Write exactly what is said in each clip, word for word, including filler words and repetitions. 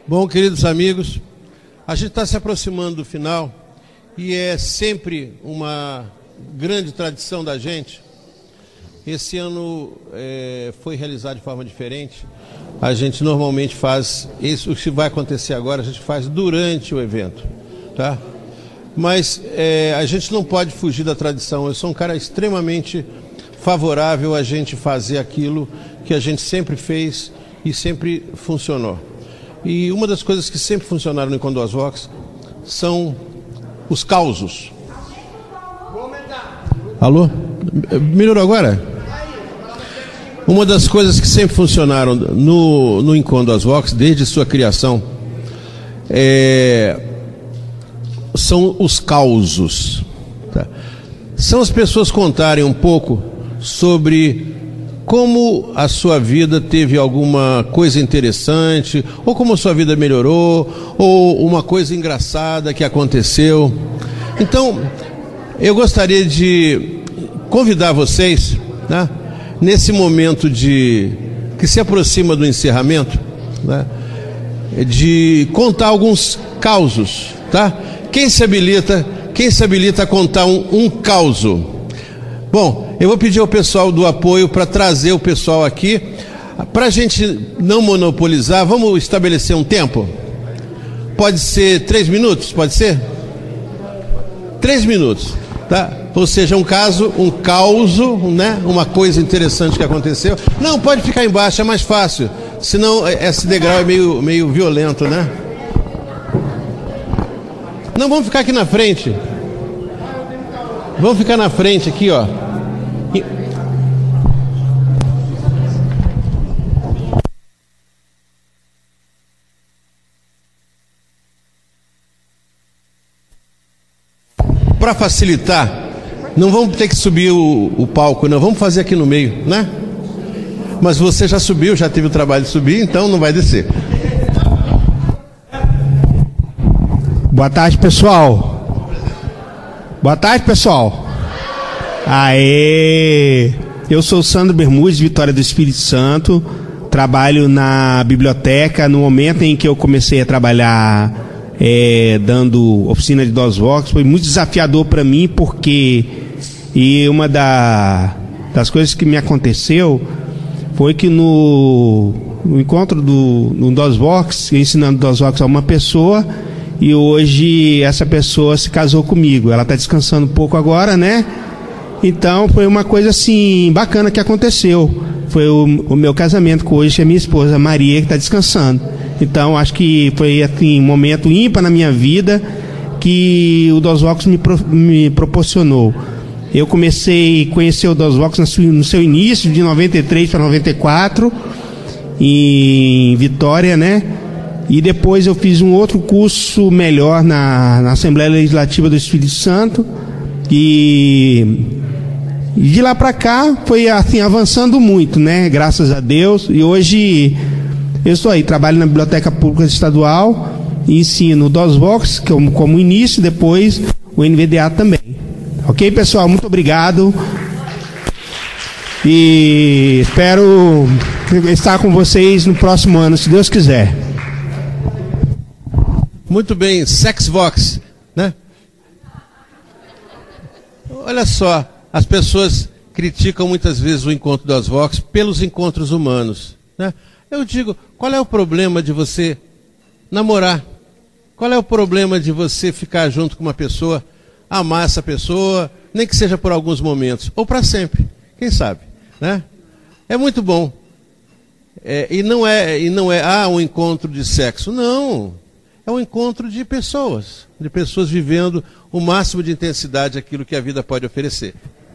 Bom, queridos amigos, a gente está se aproximando do final e é sempre uma grande tradição da gente. Esse ano é, foi realizado de forma diferente. A gente normalmente faz, isso, o que vai acontecer agora, a gente faz durante o evento, tá? Mas é, a gente não pode fugir da tradição. Eu sou um cara extremamente favorável a gente fazer aquilo que a gente sempre fez e sempre funcionou. E uma das coisas que sempre funcionaram no Encontro das Vox são os causos. Alô? Melhorou agora? Uma das coisas que sempre funcionaram no, no Encontro das Vox, desde sua criação, é, são os causos. Tá? São as pessoas contarem um pouco sobre como a sua vida teve alguma coisa interessante, ou como a sua vida melhorou, ou uma coisa engraçada que aconteceu. Então, eu gostaria de convidar vocês, né, nesse momento de que se aproxima do encerramento, né, de contar alguns causos, tá? Quem se habilita, quem se habilita a contar um, um causo? Bom, eu vou pedir ao pessoal do apoio para trazer o pessoal aqui. Para a gente não monopolizar, vamos estabelecer um tempo? Pode ser três minutos? Pode ser? Três minutos, tá? Ou seja, um caso, um causo, né? Uma coisa interessante que aconteceu. Não, pode ficar embaixo, é mais fácil. Senão esse degrau é meio, meio violento, né? Não, vamos ficar aqui na frente. Vamos ficar na frente aqui, ó. Para facilitar, não vamos ter que subir o, o palco, não. Vamos fazer aqui no meio, né? Mas você já subiu, já teve o trabalho de subir, então não vai descer. Boa tarde, pessoal. Boa tarde, pessoal. Aê! Eu sou o Sandro Bermudes, Vitória do Espírito Santo. Trabalho na biblioteca. No momento em que eu comecei a trabalhar é, dando oficina de DOSVox, foi muito desafiador para mim, porque e uma da, das coisas que me aconteceu foi que no, no encontro do no DOSVox, ensinando DOSVox a uma pessoa, e hoje essa pessoa se casou comigo. Ela está descansando um pouco agora, né? Então foi uma coisa assim bacana que aconteceu. Foi o, o meu casamento, que hoje é minha esposa Maria, que está descansando. Então acho que foi assim, um momento ímpar na minha vida que o DOSVox me, pro, me proporcionou. Eu comecei a conhecer o DOSVox no seu início, de noventa e três para noventa e quatro, em Vitória, né? E depois eu fiz um outro curso melhor na, na Assembleia Legislativa do Espírito Santo. E, e de lá para cá foi assim, avançando muito, né? Graças a Deus. E hoje eu estou aí, trabalho na Biblioteca Pública Estadual e ensino o DOSVox como, como início, depois o N V D A também. Ok, pessoal? Muito obrigado. E espero estar com vocês no próximo ano, se Deus quiser. Muito bem, SexVox, né? Olha só, as pessoas criticam muitas vezes o encontro das Vox pelos encontros humanos, né? Eu digo, qual é o problema de você namorar? Qual é o problema de você ficar junto com uma pessoa, amar essa pessoa, nem que seja por alguns momentos, ou para sempre, quem sabe, né? É muito bom. É, e não é, e não é, ah, um encontro de sexo, não. É um encontro de pessoas, de pessoas vivendo o máximo de intensidade aquilo que a vida pode oferecer.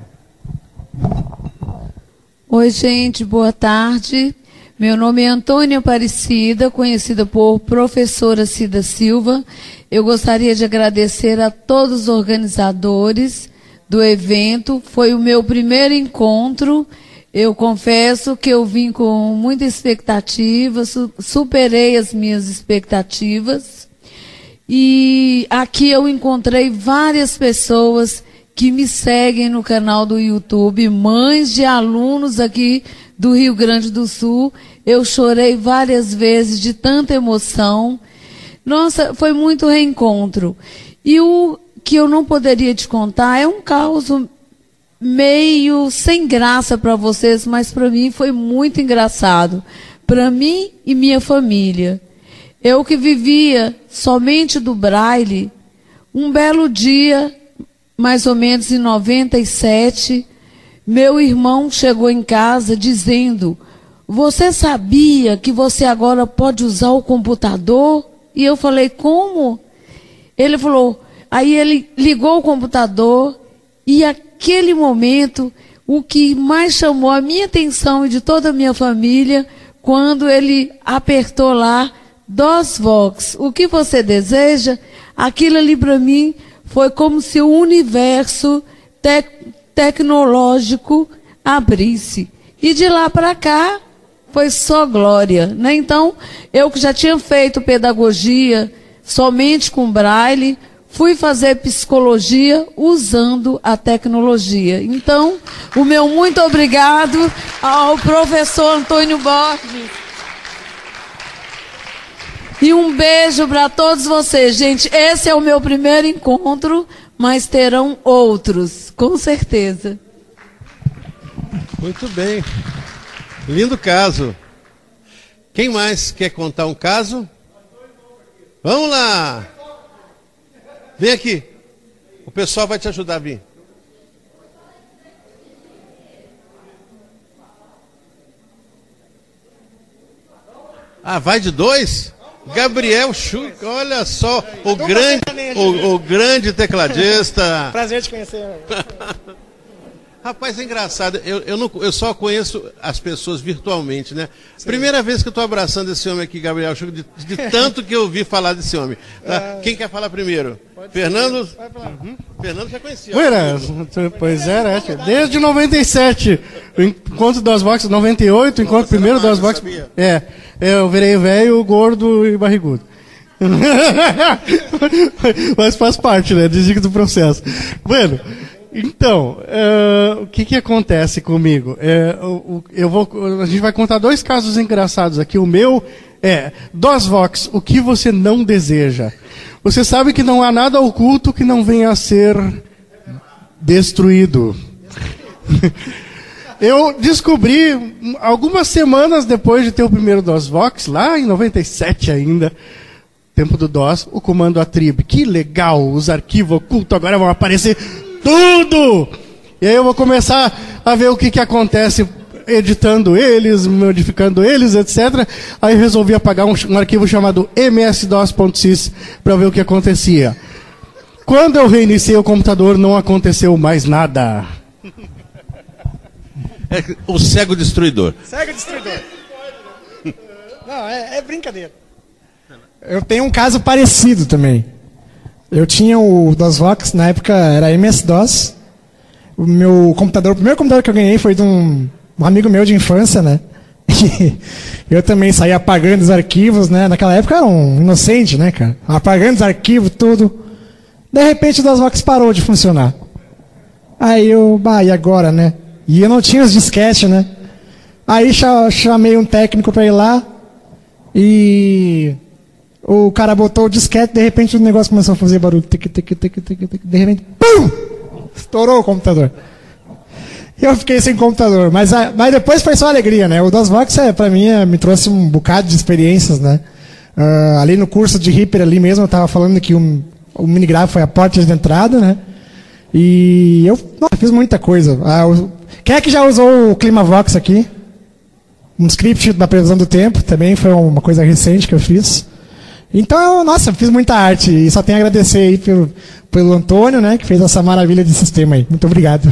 Oi, gente, boa tarde. Meu nome é Antônia Aparecida, conhecida por professora Cida Silva. Eu gostaria de agradecer a todos os organizadores do evento. Foi o meu primeiro encontro. Eu confesso que eu vim com muita expectativa, su- superei as minhas expectativas. E aqui eu encontrei várias pessoas que me seguem no canal do YouTube, mães de alunos aqui do Rio Grande do Sul. Eu chorei várias vezes de tanta emoção. Nossa, foi muito reencontro. E o que eu não poderia te contar é um caos meio sem graça para vocês, mas para mim foi muito engraçado. Para mim e minha família. Eu que vivia somente do braille, um belo dia, mais ou menos em noventa e sete, meu irmão chegou em casa dizendo: você sabia que você agora pode usar o computador? E eu falei: como? Ele falou, aí ele ligou o computador e aquele momento, o que mais chamou a minha atenção e de toda a minha família, quando ele apertou lá, DOSVox, o que você deseja? Aquilo ali para mim foi como se o universo te tecnológico abrisse. E de lá para cá, foi só glória, né? Então, eu que já tinha feito pedagogia somente com braille, fui fazer psicologia usando a tecnologia. Então, o meu muito obrigado ao professor Antônio Borges. E um beijo para todos vocês, gente. Esse é o meu primeiro encontro, mas terão outros, com certeza. Muito bem. Lindo caso. Quem mais quer contar um caso? Vamos lá. Vem aqui. O pessoal vai te ajudar a vir. Ah, vai de dois? Gabriel Schuch, olha só, o grande, o, o grande tecladista. Prazer te conhecer. Rapaz, é engraçado, eu, eu, não, eu só conheço as pessoas virtualmente, né? Sim. Primeira vez que eu estou abraçando esse homem aqui, Gabriel Schuch, de, de tanto que eu ouvi falar desse homem. Tá? Quem quer falar primeiro? Pode Fernando? Uhum. Fernando já conhecia. Buenas, pois é, né? Desde noventa e sete, o encontro das boxes, noventa e oito, o encontro primeiro das boxes. É, eu virei velho, gordo e barrigudo. Mas faz parte, né? Desdica do processo. Bueno. Então, uh, o que que acontece comigo? É, eu, eu vou, a gente vai contar dois casos engraçados aqui. O meu é, DOSVox, o que você não deseja? Você sabe que não há nada oculto que não venha a ser destruído. Eu descobri, algumas semanas depois de ter o primeiro DOSVox, lá em noventa e sete ainda, tempo do DOS, o comando Atrib. Que legal, os arquivos ocultos agora vão aparecer tudo! E aí eu vou começar a ver o que, que acontece editando eles, modificando eles, etcétera. Aí eu resolvi apagar um, um arquivo chamado M S dos ponto sys para ver o que acontecia. Quando eu reiniciei o computador, não aconteceu mais nada. É o cego destruidor. Cego destruidor. Não, é, é brincadeira. Eu tenho um caso parecido também. Eu tinha o DOSVox, na época era M S DOS. O meu computador, o primeiro computador que eu ganhei foi de um, um amigo meu de infância, né? E eu também saía apagando os arquivos, né? Naquela época eu era um inocente, né, cara? Apagando os arquivos, tudo. De repente o DOSVox parou de funcionar. Aí eu, bah, e agora, né? E eu não tinha os disquetes, né? Aí chamei um técnico para ir lá e o cara botou o disquete, de repente o negócio começou a fazer barulho. Tic, tic, tic, tic, tic, de repente, pum! Estourou o computador. Eu fiquei sem computador, mas, mas depois foi só alegria, né? O DOSVox, é, pra mim, é, me trouxe um bocado de experiências, né? Uh, ali no curso de Reaper, ali mesmo, eu estava falando que um, o minigraph foi a porta de entrada, né? E eu nossa, fiz muita coisa. Ah, o, quem é que já usou o ClimaVox aqui? Um script da previsão do tempo, também foi uma coisa recente que eu fiz. Então, nossa, fiz muita arte e só tenho a agradecer aí pelo, pelo Antônio, né, que fez essa maravilha de sistema aí. Muito obrigado.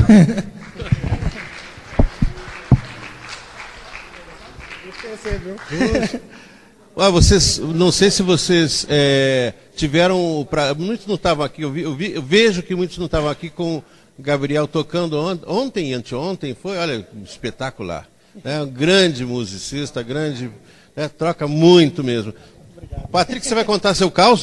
Ah, vocês, não sei se vocês é, tiveram, pra, muitos não estavam aqui, eu, vi, eu, vi, eu vejo que muitos não estavam aqui com o Gabriel tocando on, ontem e anteontem, foi, olha, espetacular. É um grande musicista, grande, é, troca muito mesmo. Patrick, você vai contar seu caos?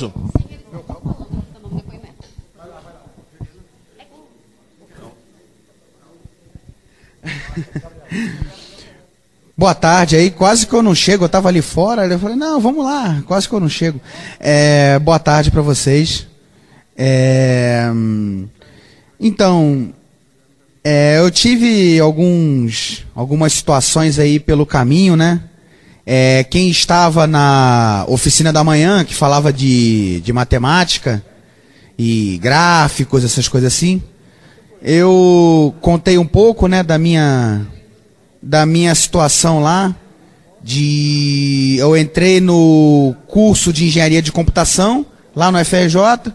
Boa tarde aí, quase que eu não chego, eu tava ali fora, eu falei, não, vamos lá, quase que eu não chego. É, boa tarde para vocês. É, então, é, eu tive alguns, algumas situações aí pelo caminho, né? É, quem estava na oficina da manhã, que falava de, de matemática e gráficos, essas coisas assim, eu contei um pouco, né, da minha... da minha situação lá, de eu entrei no curso de engenharia de computação, lá no F R J,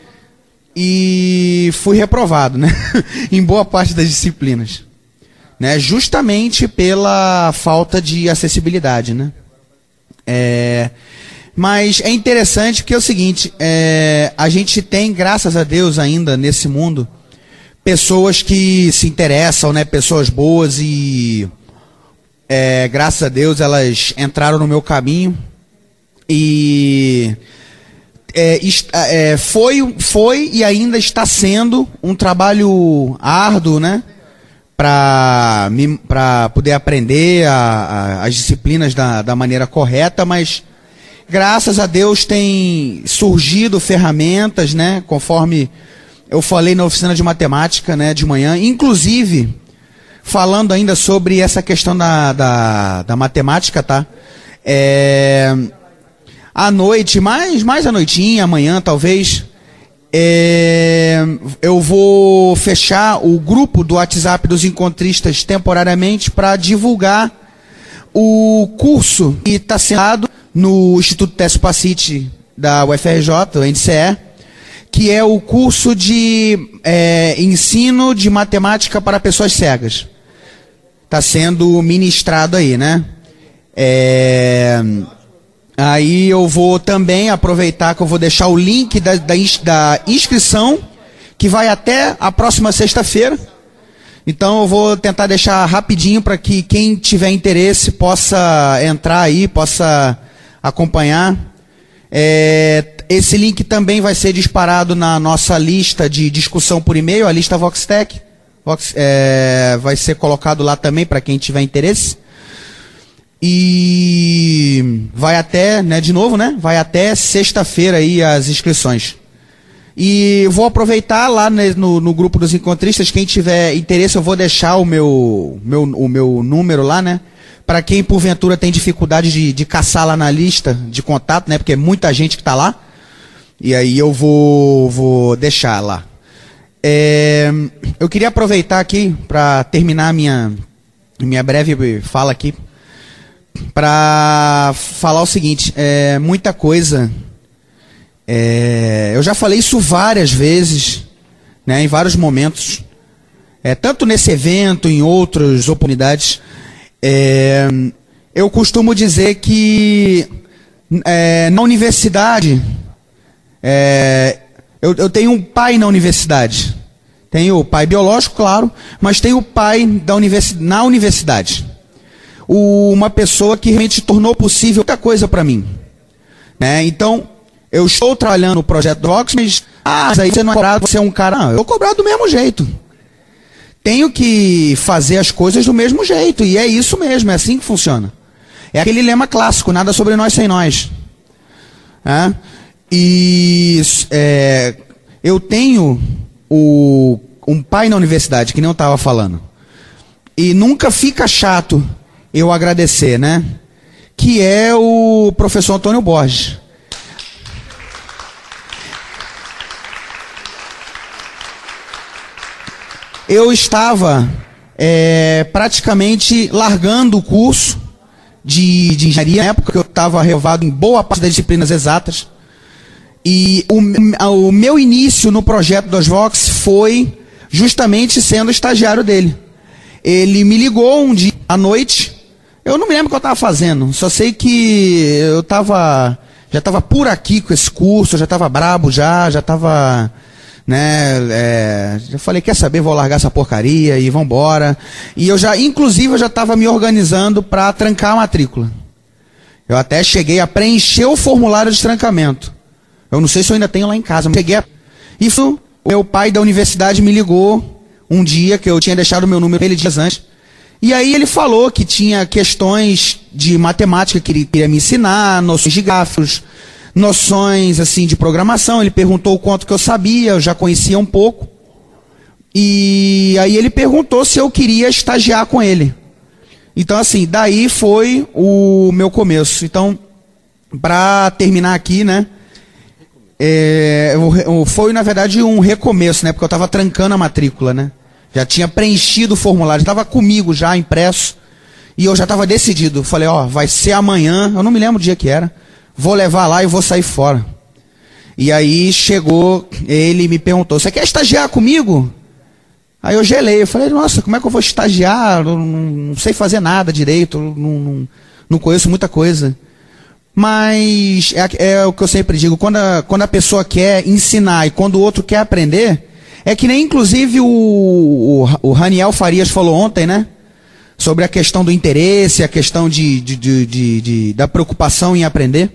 e fui reprovado, né, em boa parte das disciplinas, né, justamente pela falta de acessibilidade, né. É, mas é interessante porque é o seguinte, é, a gente tem, graças a Deus ainda nesse mundo, pessoas que se interessam, né, pessoas boas e... É, graças a Deus elas entraram no meu caminho e é, é, foi, foi e ainda está sendo um trabalho árduo, né, para para poder aprender a, a, as disciplinas da, da maneira correta, mas graças a Deus tem surgido ferramentas, né, conforme eu falei na oficina de matemática, né, de manhã, inclusive falando ainda sobre essa questão da, da, da matemática, tá? É, à noite, mais, mais à noitinha, amanhã talvez, é, eu vou fechar o grupo do WhatsApp dos encontristas temporariamente para divulgar o curso que está sendo dado no Instituto Técio Pacite da U F R J, o N C E, que é o curso de é, ensino de matemática para pessoas cegas. Está sendo ministrado aí, né? É, aí eu vou também aproveitar que eu vou deixar o link da, da, da inscrição, que vai até a próxima sexta-feira. Então eu vou tentar deixar rapidinho para que quem tiver interesse possa entrar aí, possa acompanhar. É, esse link também vai ser disparado na nossa lista de discussão por e-mail, a lista VoxTech. Vox, é, vai ser colocado lá também para quem tiver interesse. E vai até, né, de novo, né? Vai até sexta-feira aí as inscrições. E vou aproveitar lá no, no grupo dos encontristas, quem tiver interesse, eu vou deixar o meu, meu, o meu número lá, né? Para quem porventura tem dificuldade de, de caçar lá na lista de contato, né? Porque é muita gente que está lá. E aí eu vou, vou deixar lá. É, eu queria aproveitar aqui para terminar minha, minha breve fala aqui, para falar o seguinte, é, muita coisa, é, eu já falei isso várias vezes, né, em vários momentos, é, tanto nesse evento, em outras oportunidades, é, eu costumo dizer que é, na universidade, é, Eu, eu tenho um pai na universidade. Tenho o pai biológico, claro, mas tenho o pai da universi na universidade. O, uma pessoa que realmente tornou possível muita coisa para mim. Né? Então, eu estou trabalhando no projeto do Vox, mas ah, mas aí você não é cobrado, você é um cara... Não, eu vou cobrar do mesmo jeito. Tenho que fazer as coisas do mesmo jeito, e é isso mesmo, é assim que funciona. É aquele lema clássico, nada sobre nós sem nós. É? E é, eu tenho o, um pai na universidade, que nem eu estava falando, e nunca fica chato eu agradecer, né? Que é o professor Antônio Borges. Eu estava é, praticamente largando o curso de, de engenharia, na época que eu estava reprovado em boa parte das disciplinas exatas. E o, o meu início no projeto das Vox foi justamente sendo estagiário dele. Ele me ligou um dia à noite, eu não me lembro o que eu estava fazendo, só sei que eu tava, já estava por aqui com esse curso, eu já estava brabo já, já estava, né, é, já falei, quer saber, vou largar essa porcaria e vambora. E eu já, inclusive, eu já estava me organizando para trancar a matrícula. Eu até cheguei a preencher o formulário de trancamento. Eu não sei se eu ainda tenho lá em casa, mas cheguei a... Isso, o meu pai da universidade me ligou um dia, que eu tinha deixado o meu número ele dias antes, E aí ele falou que tinha questões de matemática que ele queria me ensinar, noções de gráficos, noções assim de programação. Ele perguntou o quanto que eu sabia, eu já conhecia um pouco. E aí ele perguntou se eu queria estagiar com ele. Então assim, daí foi o meu começo. Então, para terminar aqui, né? É, foi na verdade um recomeço, né? Porque eu estava trancando a matrícula, né? Já tinha preenchido o formulário, estava comigo já impresso. E eu já estava decidido. Falei, ó, vai ser amanhã, eu não me lembro o dia que era. Vou levar lá e vou sair fora. E aí chegou, ele me perguntou, você quer estagiar comigo? Aí eu gelei, eu falei, nossa, como é que eu vou estagiar? Eu não, não sei fazer nada direito, não, não, não conheço muita coisa. Mas é, é o que eu sempre digo, quando a, quando a pessoa quer ensinar e quando o outro quer aprender, é que nem inclusive o, o, o Raniel Farias falou ontem, né? Sobre a questão do interesse, a questão de, de, de, de, de, da preocupação em aprender.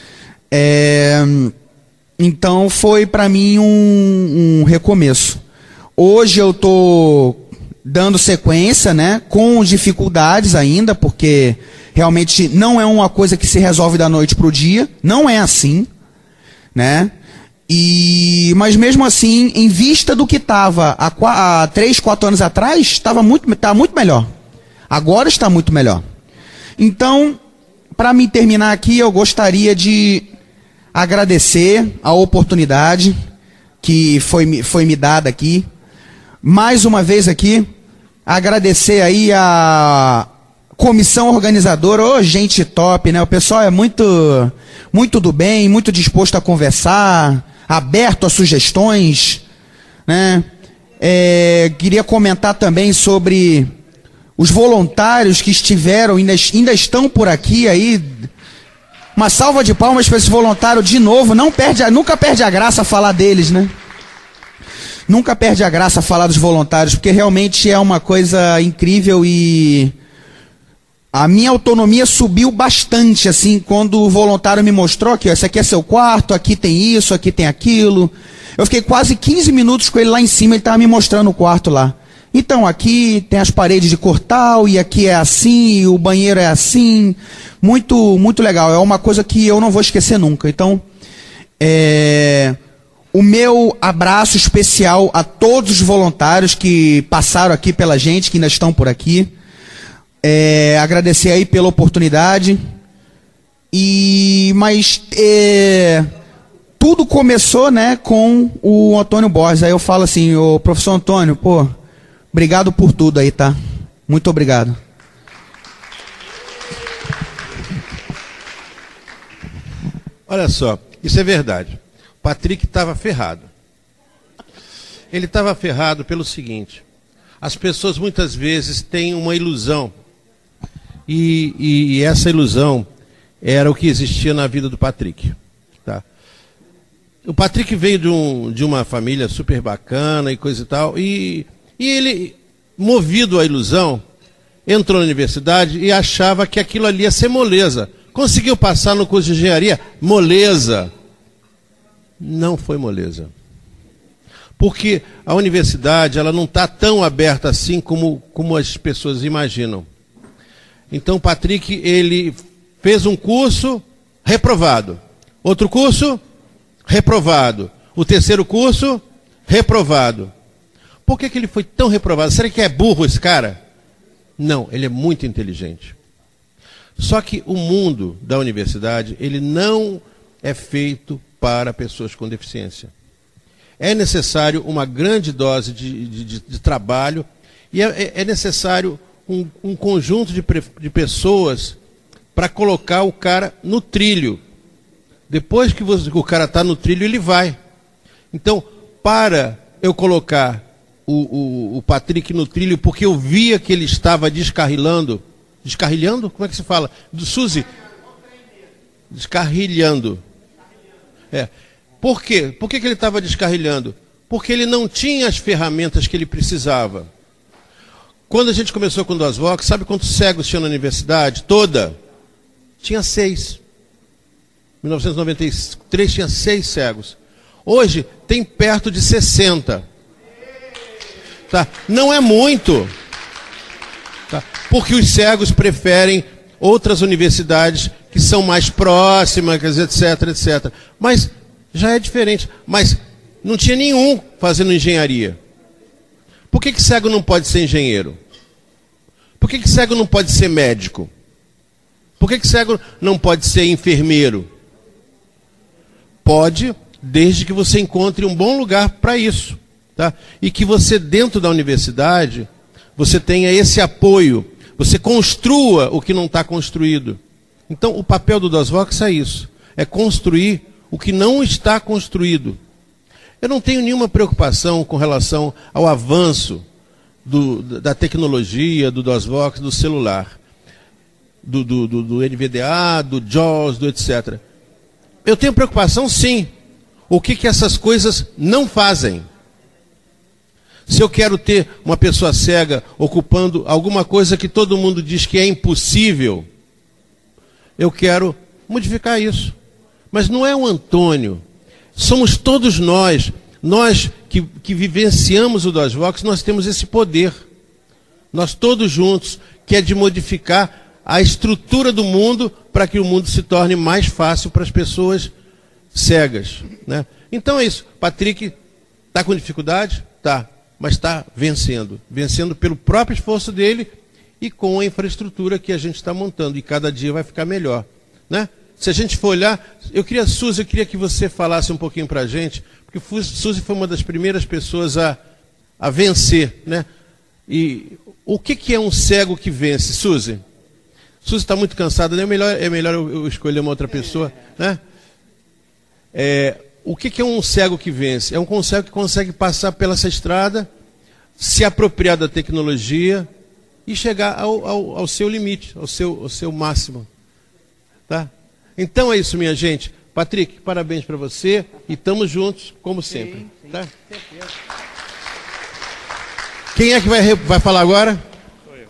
É, então foi para mim um, um recomeço. Hoje eu estou dando sequência, né? Com dificuldades ainda, porque realmente não é uma coisa que se resolve da noite para o dia. Não é assim, né? E, mas mesmo assim, em vista do que estava há, há três, quatro anos atrás, estava muito, tá muito melhor. Agora está muito melhor. Então, para me terminar aqui, eu gostaria de agradecer a oportunidade que foi, foi me dada aqui. Mais uma vez aqui, agradecer aí a comissão organizadora, ô, gente top, né? O pessoal é muito, muito do bem, muito disposto a conversar, aberto a sugestões, né? É, queria comentar também sobre os voluntários que estiveram, ainda, ainda estão por aqui aí. Uma salva de palmas para esse voluntário de novo. Não perde, a, nunca perde a graça falar deles, né? Nunca perde a graça falar dos voluntários, porque realmente é uma coisa incrível e a minha autonomia subiu bastante, assim, quando o voluntário me mostrou que esse aqui é seu quarto, aqui tem isso, aqui tem aquilo. Eu fiquei quase quinze minutos com ele lá em cima, ele estava me mostrando o quarto lá. Então, aqui tem as paredes de cortal, e aqui é assim, e o banheiro é assim. Muito, muito legal. É uma coisa que eu não vou esquecer nunca. Então, é, o meu abraço especial a todos os voluntários que passaram aqui pela gente, que ainda estão por aqui. É, agradecer aí pela oportunidade. E, mas é, tudo começou, né, com o Antônio Borges. Aí eu falo assim, ô professor Antônio, pô, obrigado por tudo aí, tá? Muito obrigado. Olha só, isso é verdade. O Patrick estava ferrado. Ele estava ferrado pelo seguinte: as pessoas muitas vezes têm uma ilusão. E, e, e essa ilusão era o que existia na vida do Patrick. Tá? O Patrick veio de, um, de uma família super bacana e coisa e tal, e, e ele, movido à ilusão, entrou na universidade e achava que aquilo ali ia ser moleza. Conseguiu passar no curso de engenharia? Moleza. Não foi moleza. Porque a universidade ela não está tão aberta assim como, como as pessoas imaginam. Então, o Patrick, ele fez um curso, reprovado. Outro curso, reprovado. O terceiro curso, reprovado. Por que que ele foi tão reprovado? Será que é burro esse cara? Não, ele é muito inteligente. Só que o mundo da universidade, ele não é feito para pessoas com deficiência. É necessário uma grande dose de, de, de, de trabalho e é, é necessário um, um conjunto de, de pessoas para colocar o cara no trilho. Depois que você, o cara está no trilho, ele vai. Então, para eu colocar o, o, o Patrick no trilho, porque eu via que ele estava descarrilando, descarrilhando? Como é que se fala? Do Suzy? Descarrilhando. É. Por quê? Por que que ele estava descarrilhando? Porque ele não tinha as ferramentas que ele precisava. Quando a gente começou com o DOSVOX, sabe quantos cegos tinha na universidade? Toda? Tinha seis. Em mil novecentos e noventa e três tinha seis cegos. Hoje tem perto de sessenta. Tá? Não é muito. Tá? Porque os cegos preferem outras universidades que são mais próximas, etc, etcétera. Mas já é diferente. Mas não tinha nenhum fazendo engenharia. Por que que cego não pode ser engenheiro? Por que que cego não pode ser médico? Por que que cego não pode ser enfermeiro? Pode, desde que você encontre um bom lugar para isso. Tá? E que você, dentro da universidade, você tenha esse apoio. Você construa o que não está construído. Então, o papel do DOSVOX é isso. É construir o que não está construído. Eu não tenho nenhuma preocupação com relação ao avanço do, da tecnologia, do DOSVOX, do celular, do, do, do, do N V D A, do JAWS, do etcétera. Eu tenho preocupação, sim. O que, que essas coisas não fazem? Se eu quero ter uma pessoa cega ocupando alguma coisa que todo mundo diz que é impossível, eu quero modificar isso. Mas não é o Antônio. Somos todos nós. Nós que, que vivenciamos o DOSVOX, nós temos esse poder. Nós todos juntos, que é de modificar a estrutura do mundo para que o mundo se torne mais fácil para as pessoas cegas. Né? Então é isso. Patrick está com dificuldade? Tá. Mas está vencendo. Vencendo pelo próprio esforço dele e com a infraestrutura que a gente está montando. E cada dia vai ficar melhor. Né? Se a gente for olhar... Eu queria, Suzy, eu queria que você falasse um pouquinho para a gente, porque Suzy foi uma das primeiras pessoas a, a vencer. Né? E o que, que é um cego que vence, Suzy? Suzy está muito cansada, né? é melhor, é melhor eu, eu escolher uma outra pessoa. Né? É... O que é um cego que vence? É um cego que consegue passar pela essa estrada, se apropriar da tecnologia e chegar ao, ao, ao seu limite, ao seu, ao seu máximo. Tá? Então é isso, minha gente. Patrick, parabéns para você e estamos juntos, como sempre. Sim, sim, tá? Quem é que vai, vai falar agora? Sou eu.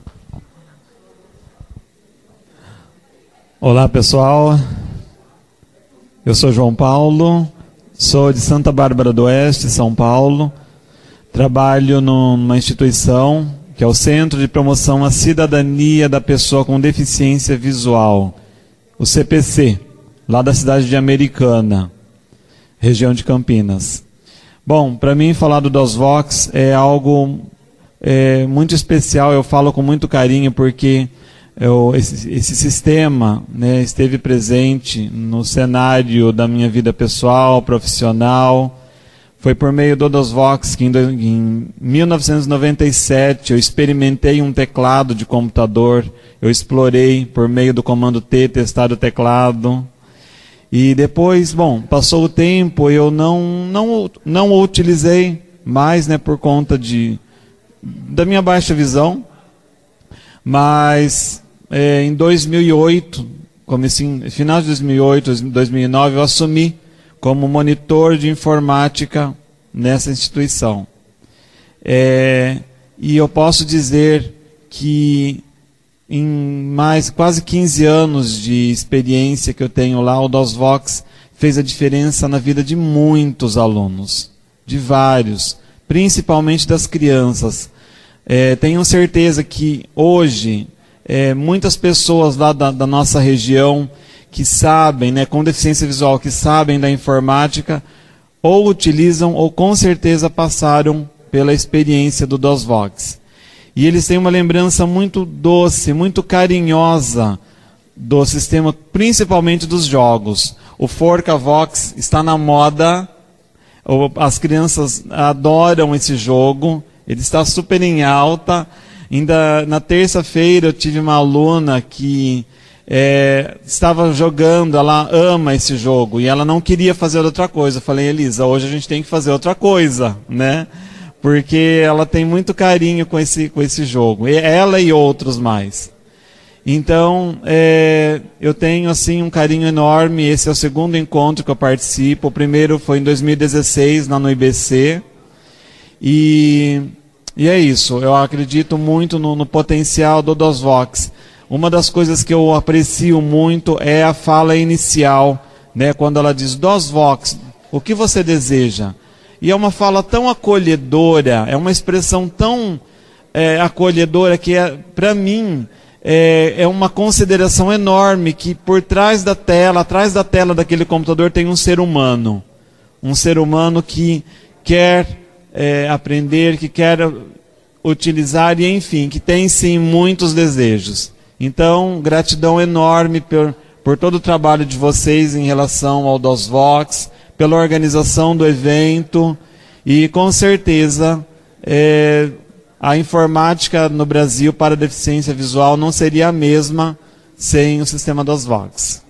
Olá, pessoal. Eu sou João Paulo, sou de Santa Bárbara do Oeste, São Paulo. Trabalho numa instituição que é o Centro de Promoção à Cidadania da Pessoa com Deficiência Visual, o C P C, lá da cidade de Americana, região de Campinas. Bom, para mim falar do DOSVOX é algo é, muito especial, eu falo com muito carinho porque eu, esse, esse sistema, né, esteve presente no cenário da minha vida pessoal, profissional. Foi por meio do DOSVOX que em, em mil novecentos e noventa e sete eu experimentei um teclado de computador, eu explorei por meio do comando T, testar o teclado. E depois, bom, passou o tempo, eu não, não, não o utilizei mais, né, por conta de, da minha baixa visão. Mas é, em dois mil e oito, comecinho, final de dois mil e oito, dois mil e nove, eu assumi como monitor de informática nessa instituição. É, e eu posso dizer que em mais quase quinze anos de experiência que eu tenho lá, o DOSVOX fez a diferença na vida de muitos alunos, de vários, principalmente das crianças. É, tenho certeza que hoje é, muitas pessoas lá da, da nossa região que sabem, né, com deficiência visual, que sabem da informática, ou utilizam ou com certeza passaram pela experiência do DOSVOX. E eles têm uma lembrança muito doce, muito carinhosa do sistema, principalmente dos jogos. O ForcaVox está na moda, as crianças adoram esse jogo, ele está super em alta. Ainda na terça-feira eu tive uma aluna que é, estava jogando, ela ama esse jogo e ela não queria fazer outra coisa. Eu falei, Elisa, hoje a gente tem que fazer outra coisa, né? Porque ela tem muito carinho com esse, com esse jogo, e ela e outros mais. Então, é, eu tenho assim um carinho enorme. Esse é o segundo encontro que eu participo. O primeiro foi em dois mil e dezesseis, lá no I B C. E, e é isso, eu acredito muito no, no potencial do DOSVOX. Uma das coisas que eu aprecio muito é a fala inicial, né, quando ela diz, DOSVOX, o que você deseja? E é uma fala tão acolhedora, é uma expressão tão é, acolhedora, que é, para mim, é, é uma consideração enorme que por trás da tela, atrás da tela daquele computador tem um ser humano. Um ser humano que quer é, aprender, que quer utilizar e, enfim, que tem sim muitos desejos. Então, gratidão enorme por, por todo o trabalho de vocês em relação ao DOSVox, pela organização do evento e, com certeza, é, a informática no Brasil para a deficiência visual não seria a mesma sem o sistema DOSVox.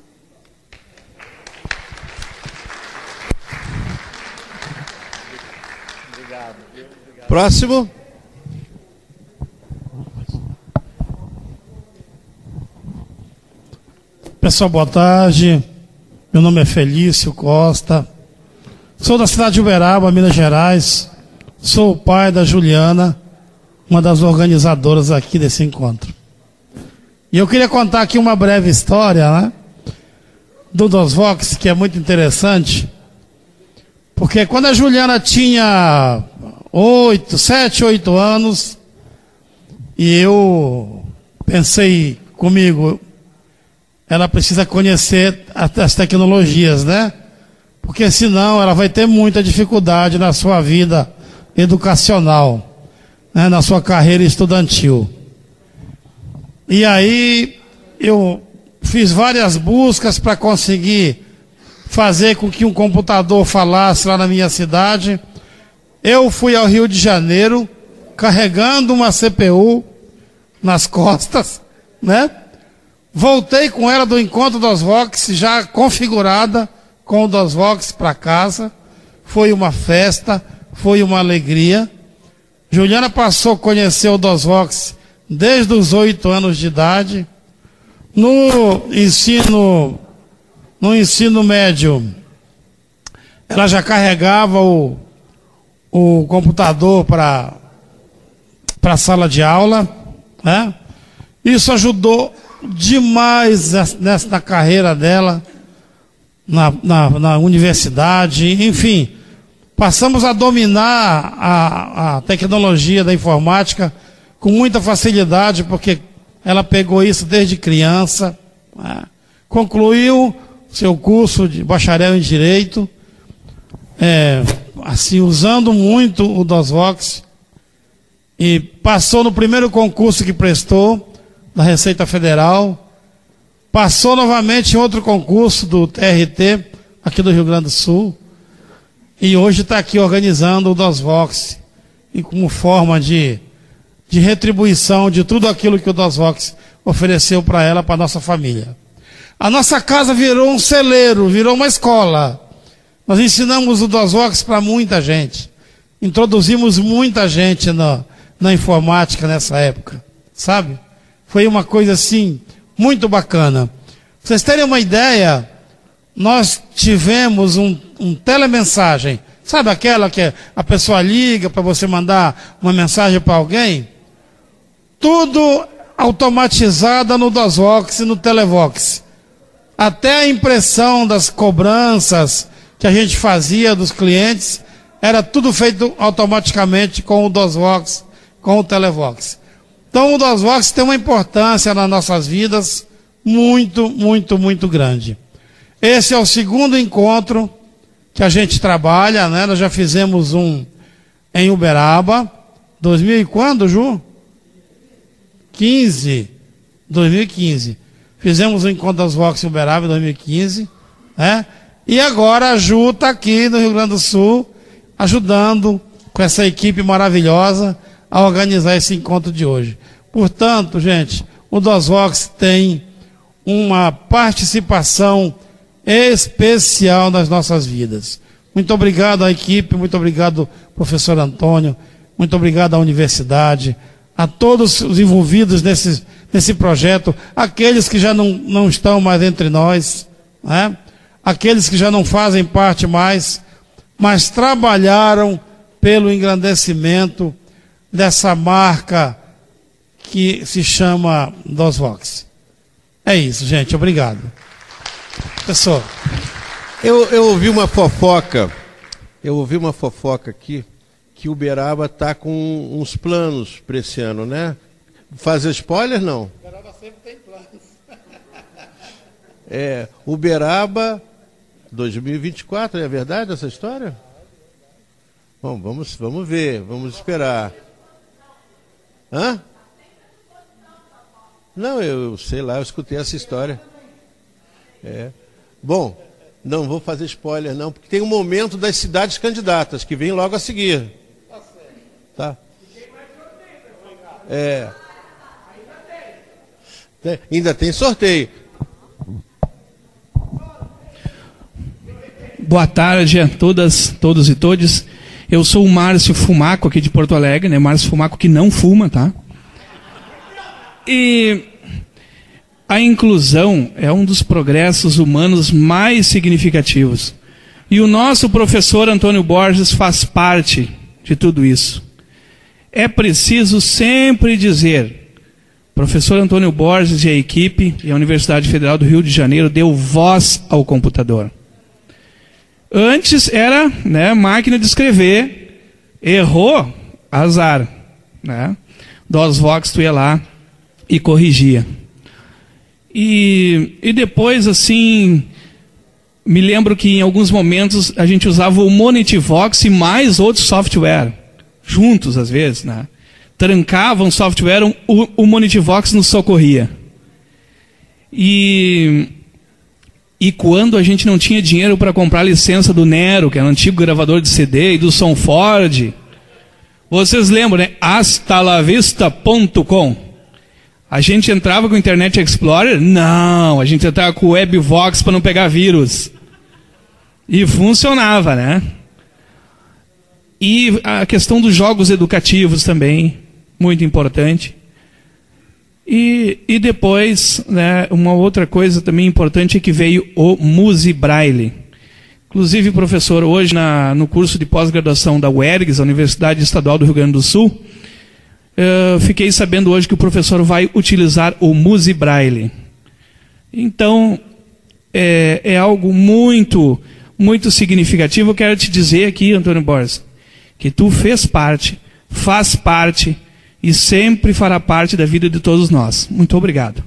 Próximo. Pessoal, boa tarde. Meu nome é Felício Costa. Sou da cidade de Uberaba, Minas Gerais. Sou o pai da Juliana, uma das organizadoras aqui desse encontro. E eu queria contar aqui uma breve história, né, do DOSVox, que é muito interessante. Porque quando a Juliana tinha oito, sete, oito anos, e eu pensei comigo, ela precisa conhecer as tecnologias, né? Porque senão ela vai ter muita dificuldade na sua vida educacional, né? Na sua carreira estudantil. E aí eu fiz várias buscas para conseguir fazer com que um computador falasse lá na minha cidade. Eu fui ao Rio de Janeiro carregando uma C P U nas costas, né? Voltei com ela do encontro DOSVox já configurada com o DOSVox para casa. Foi uma festa, foi uma alegria. Juliana passou a conhecer o DOSVox desde os oito anos de idade. No ensino, no ensino médio, ela já carregava o, o computador para para a sala de aula, né? Isso ajudou demais nessa, na carreira dela, na, na, na universidade, enfim. Passamos a dominar a, a tecnologia da informática com muita facilidade, porque ela pegou isso desde criança, né? Concluiu seu curso de bacharel em Direito, é, assim, usando muito o DOSVox, e passou no primeiro concurso que prestou, da Receita Federal, passou novamente em outro concurso do T R T, aqui do Rio Grande do Sul, e hoje está aqui organizando o DOSVox, e como forma de, de retribuição de tudo aquilo que o DOSVox ofereceu para ela, para a nossa família. A nossa casa virou um celeiro, virou uma escola. Nós ensinamos o DOSVox para muita gente, introduzimos muita gente na, na informática nessa época, sabe? Foi uma coisa assim, muito bacana. Pra vocês terem uma ideia, nós tivemos um, um telemensagem. Sabe aquela que a pessoa liga para você mandar uma mensagem para alguém? Tudo automatizado no DOSVox e no Televox. Até a impressão das cobranças que a gente fazia dos clientes, era tudo feito automaticamente com o DOSVox, com o Televox. Então o DOSVox tem uma importância nas nossas vidas muito, muito, muito grande. Esse é o segundo encontro que a gente trabalha, né? Nós já fizemos um em Uberaba, dois mil e quando, Ju? quinze, dois mil e quinze. Fizemos o encontro DOSVox em Uberaba em dois mil e quinze, né? E agora a Ju está aqui no Rio Grande do Sul, ajudando com essa equipe maravilhosa a organizar esse encontro de hoje. Portanto, gente, o DOSVox tem uma participação especial nas nossas vidas. Muito obrigado à equipe, muito obrigado, professor Antônio, muito obrigado à universidade, a todos os envolvidos nesse, nesse projeto, aqueles que já não, não estão mais entre nós, né? Aqueles que já não fazem parte mais, mas trabalharam pelo engrandecimento dessa marca que se chama DOSVox. É isso, gente. Obrigado. Professor. Eu, eu ouvi uma fofoca, eu ouvi uma fofoca aqui, que Uberaba está com uns planos para esse ano, né? Fazer spoiler, não? Uberaba sempre tem planos. É, Uberaba dois mil e vinte e quatro, é verdade essa história? Bom, vamos, vamos ver, vamos esperar. Hã? Não, eu sei lá, eu escutei essa história. É. Bom, não vou fazer spoiler não, porque tem um momento das cidades candidatas, que vem logo a seguir. Tá? É. Tem, ainda tem sorteio. Boa tarde a todas, todos e todes. Eu sou o Márcio Fumaco, aqui de Porto Alegre, né? Márcio Fumaco que não fuma, tá? E a inclusão é um dos progressos humanos mais significativos. E o nosso professor Antônio Borges faz parte de tudo isso. É preciso sempre dizer, professor Antônio Borges e a equipe e a Universidade Federal do Rio de Janeiro deu voz ao computador. Antes era, né, máquina de escrever, errou, azar, né? DOSVox, tu ia lá e corrigia. E, e depois, assim, me lembro que em alguns momentos a gente usava o Monitivox e mais outro software, juntos às vezes, né? Trancavam o software, o, o Monitivox nos socorria. E... E quando a gente não tinha dinheiro para comprar a licença do Nero, que era um antigo gravador de C D, e do Sonford, vocês lembram, né? Astalavista ponto com. A gente entrava com o Internet Explorer? Não, a gente entrava com o WebVox para não pegar vírus. E funcionava, né? E a questão dos jogos educativos também, muito importante. E, e depois, né, uma outra coisa também importante é que veio o Musibraille. Inclusive, professor, hoje na, no curso de pós-graduação da U E R G S, a Universidade Estadual do Rio Grande do Sul, eu fiquei sabendo hoje que o professor vai utilizar o Musibraille. Então, é, é algo muito, muito significativo. Eu quero te dizer aqui, Antônio Borges, que tu fez parte, faz parte e sempre fará parte da vida de todos nós. Muito obrigado.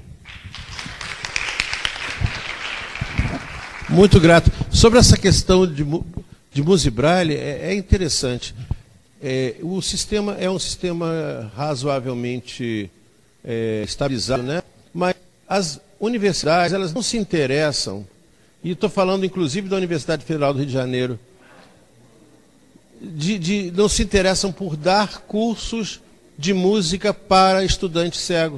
Muito grato. Sobre essa questão de, de Musibraille, é, é interessante. É, o sistema é um sistema razoavelmente é, estabilizado, né? Mas as universidades, elas não se interessam, e estou falando inclusive da Universidade Federal do Rio de Janeiro, de, de, não se interessam por dar cursos de música para estudantes cegos.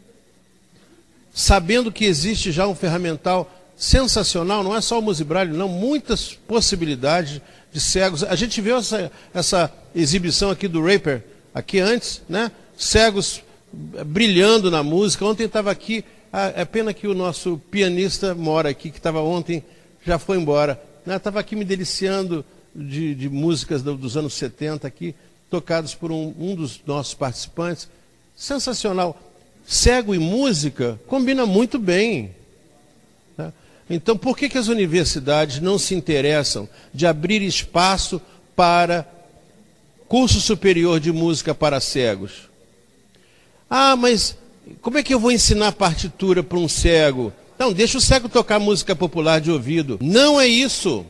Sabendo que existe já um ferramental sensacional, não é só o Musibraille, não, muitas possibilidades de cegos. A gente viu essa, essa exibição aqui do Rapper, aqui antes, né? Cegos brilhando na música. Ontem estava aqui, é pena que o nosso pianista mora aqui, que estava ontem, já foi embora. Estava aqui me deliciando de, de músicas do, dos anos setenta aqui, tocados por um, um dos nossos participantes. Sensacional. Cego e música combina muito bem. Tá? Então, por que, que as universidades não se interessam de abrir espaço para curso superior de música para cegos? Ah, mas como é que eu vou ensinar partitura para um cego? Não, deixa o cego tocar música popular de ouvido. Não é isso.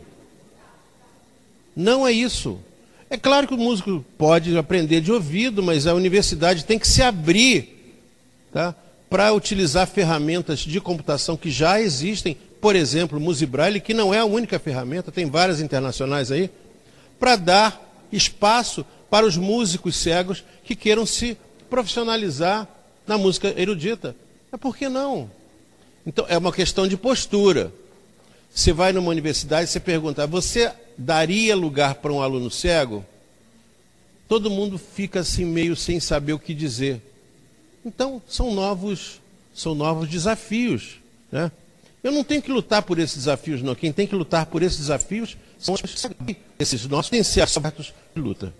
Não é isso. É claro que o músico pode aprender de ouvido, mas a universidade tem que se abrir, tá, para utilizar ferramentas de computação que já existem, por exemplo, o Musibraille, que não é a única ferramenta, tem várias internacionais aí, para dar espaço para os músicos cegos que queiram se profissionalizar na música erudita. Mas por que não? Então, é uma questão de postura. Você vai numa universidade e você pergunta, você daria lugar para um aluno cego? Todo mundo fica assim meio sem saber o que dizer. Então, são novos, são novos desafios, né? Eu não tenho que lutar por esses desafios, não. Quem tem que lutar por esses desafios são esses nossos potenciais de luta.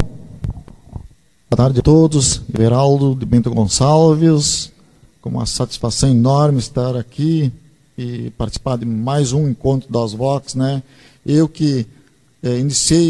Boa tarde a todos. Everaldo de Bento Gonçalves. Com uma satisfação enorme estar aqui e participar de mais um encontro das Vox, né? Eu que eh, iniciei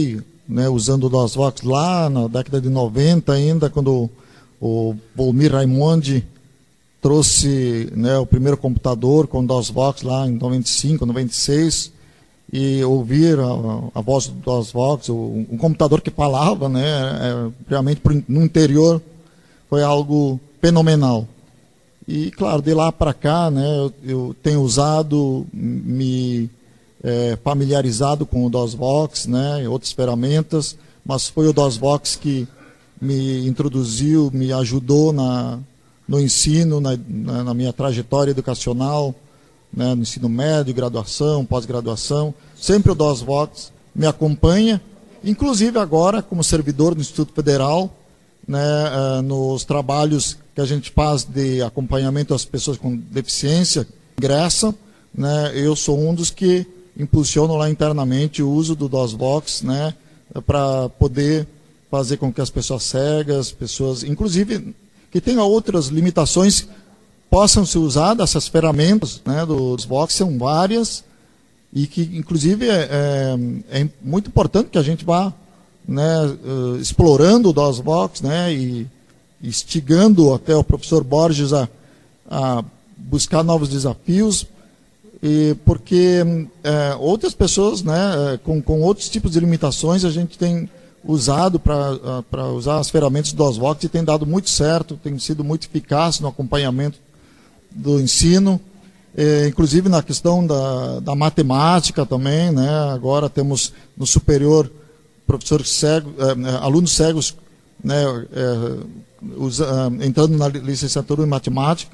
né, usando o DOSVox lá na década de noventa ainda, quando o, o Volmir Raimondi trouxe, né, o primeiro computador com DOSVox lá em noventa e cinco, noventa e seis, e ouvir a, a voz do DOSVox, um, um computador que falava, né, é, realmente pro, no interior foi algo fenomenal. E claro, de lá para cá, né, eu, eu tenho usado, me é, familiarizado com o DOSVox, né, e outras ferramentas, mas foi o DOSVox que me introduziu, me ajudou na no ensino, na, na, na minha trajetória educacional, né, no ensino médio, graduação, pós-graduação. Sempre o DOSVox me acompanha, inclusive agora como servidor do Instituto Federal, né, uh, nos trabalhos que a gente faz de acompanhamento às pessoas com deficiência, ingressam, né, eu sou um dos que impulsiono lá internamente o uso do DOSVox, né, para poder fazer com que as pessoas cegas, pessoas, inclusive que tenham outras limitações, possam ser usadas. Essas ferramentas, né, do DOSVox são várias, e que inclusive é, é, é muito importante que a gente vá, né, uh, explorando o DOSVox, né, e instigando até o professor Borges a, a buscar novos desafios, e porque é, outras pessoas, né, com, com outros tipos de limitações, a gente tem usado para usar as ferramentas do DOSVox e tem dado muito certo, tem sido muito eficaz no acompanhamento do ensino, eh, inclusive na questão da, da matemática também, né? Agora temos no superior professores cegos, eh, alunos cegos, né, eh, usa, eh, entrando na licenciatura em matemática,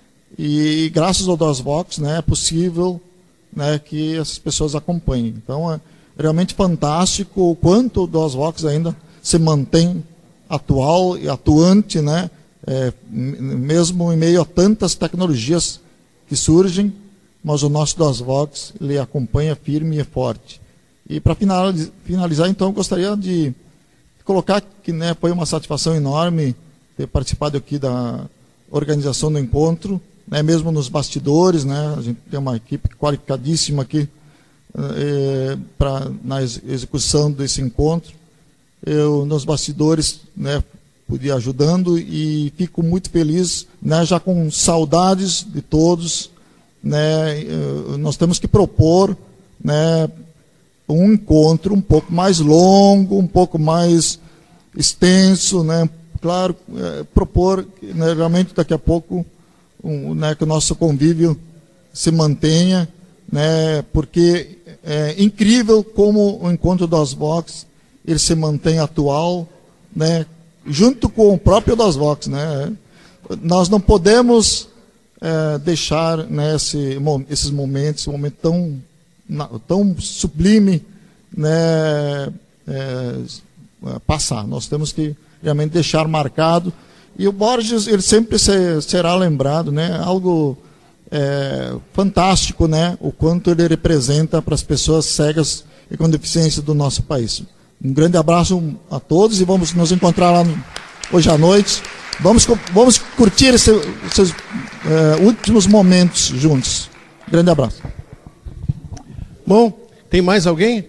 e graças ao DOSVox, né, é possível, né, que essas pessoas acompanhem. Então, é realmente fantástico o quanto o DOSVox ainda se mantém atual e atuante, né? É, mesmo em meio a tantas tecnologias que surgem, mas o nosso DOSVox ele acompanha firme e forte. E para finalizar, então, eu gostaria de colocar que, né, foi uma satisfação enorme ter participado aqui da organização do encontro, né, mesmo nos bastidores, né, a gente tem uma equipe qualificadíssima aqui, É, pra, na execução desse encontro. Eu, nos bastidores, né, pude ajudando, e fico muito feliz, né, já com saudades de todos, né, nós temos que propor, né, um encontro um pouco mais longo, um pouco mais extenso, né, claro, é, propor, né, realmente daqui a pouco, um, né, que o nosso convívio se mantenha, né, porque é incrível como o encontro do DOSVox ele se mantém atual, né, junto com o próprio DOSVox, né. Nós não podemos é, deixar, né, esse, esses momentos, esse momento tão, tão sublime, né, é, passar. Nós temos que realmente deixar marcado. E o Borges ele sempre se, será lembrado, né, algo É, fantástico, né, o quanto ele representa para as pessoas cegas e com deficiência do nosso país. Um grande abraço a todos e vamos nos encontrar lá no, hoje à noite. Vamos, vamos curtir esse, esses é, últimos momentos juntos. Grande abraço. Bom, tem mais alguém?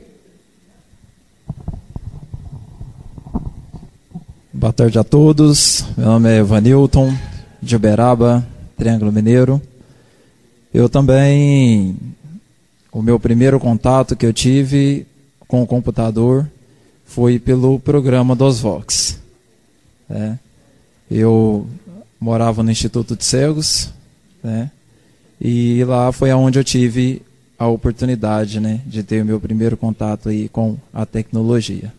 Boa tarde a todos. Meu nome é Evanilton, de Uberaba, Triângulo Mineiro. Eu também, o meu primeiro contato que eu tive com o computador foi pelo programa DOSVox. Né? Eu morava no Instituto de Cegos, né? E lá foi onde eu tive a oportunidade, né, de ter o meu primeiro contato aí com a tecnologia.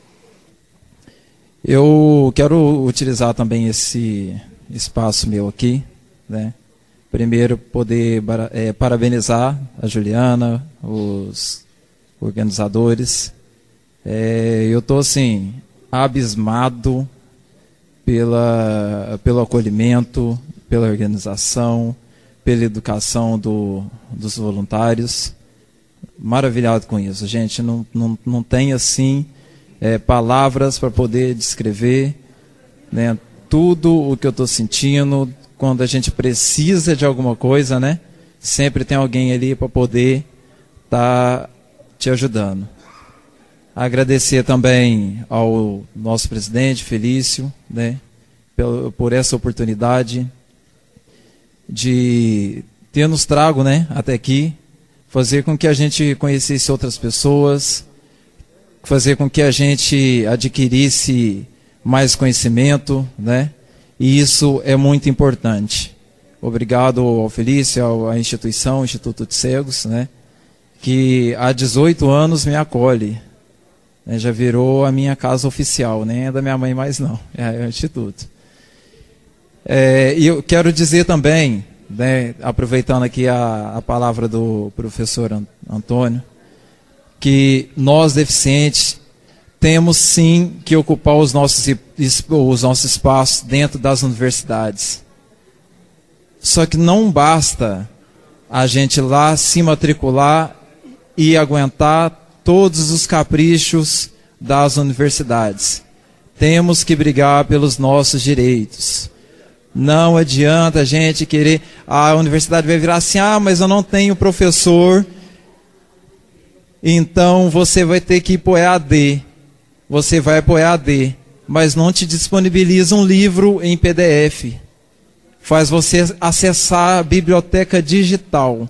Eu quero utilizar também esse espaço meu aqui, né? Primeiro, poder é, parabenizar a Juliana, os organizadores. É, eu estou, assim, abismado pela, pelo acolhimento, pela organização, pela educação do, dos voluntários. Maravilhado com isso, gente. Não, não, não tem, assim, é, palavras para poder descrever, né, tudo o que eu estou sentindo. Quando a gente precisa de alguma coisa, né? Sempre tem alguém ali para poder estar tá te ajudando. Agradecer também ao nosso presidente, Felício, né, por, por essa oportunidade de ter nos trago, né, até aqui, fazer com que a gente conhecesse outras pessoas, fazer com que a gente adquirisse mais conhecimento, né, e isso é muito importante. Obrigado ao Felício, à instituição, ao Instituto de Cegos, né, que há dezoito anos me acolhe. Né, já virou a minha casa oficial, nem é da minha mãe mais não, é o Instituto. É, e eu quero dizer também, né, aproveitando aqui a, a palavra do professor Antônio, que nós deficientes temos sim que ocupar os nossos, os nossos espaços dentro das universidades. Só que não basta a gente lá se matricular e aguentar todos os caprichos das universidades. Temos que brigar pelos nossos direitos. Não adianta a gente querer, a universidade vai virar assim, ah, mas eu não tenho professor, então você vai ter que ir para o E A D. Você vai para o E A D, mas não te disponibiliza um livro em P D F. Faz você acessar a biblioteca digital.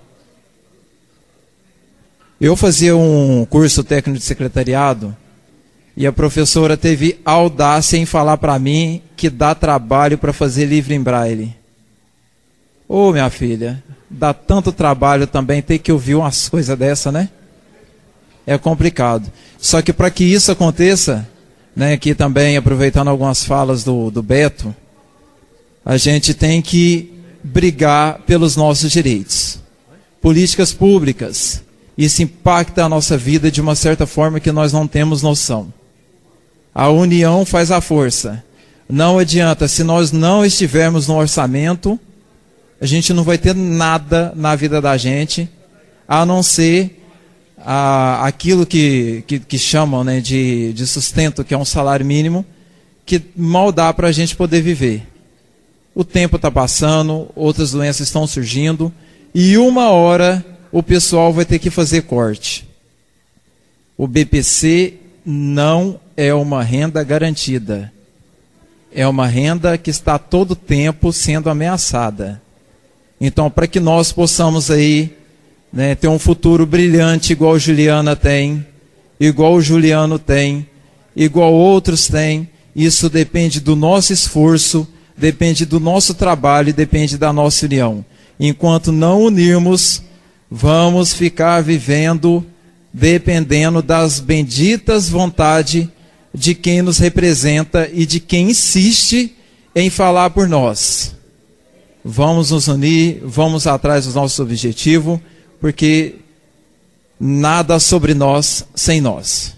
Eu fazia um curso técnico de secretariado e a professora teve audácia em falar para mim que dá trabalho para fazer livro em braille. Ô, minha filha, dá tanto trabalho também ter que ouvir umas coisas dessa, né? É complicado. Só que para que isso aconteça, né, aqui também aproveitando algumas falas do, do Beto, a gente tem que brigar pelos nossos direitos. Políticas públicas. Isso impacta a nossa vida de uma certa forma que nós não temos noção. A união faz a força. Não adianta, se nós não estivermos no orçamento, a gente não vai ter nada na vida da gente, a não ser a, aquilo que, que, que chamam, né, de, de sustento, que é um salário mínimo, que mal dá para a gente poder viver. O tempo está passando, outras doenças estão surgindo, e uma hora o pessoal vai ter que fazer corte. O B P C não é uma renda garantida. É uma renda que está todo tempo sendo ameaçada. Então, para que nós possamos aí, né, ter um futuro brilhante igual a Juliana tem, igual o Juliano tem, igual outros têm, isso depende do nosso esforço, depende do nosso trabalho e depende da nossa união. Enquanto não unirmos, vamos ficar vivendo dependendo das benditas vontades de quem nos representa e de quem insiste em falar por nós. Vamos nos unir, vamos atrás dos nossos objetivos, porque nada sobre nós sem nós.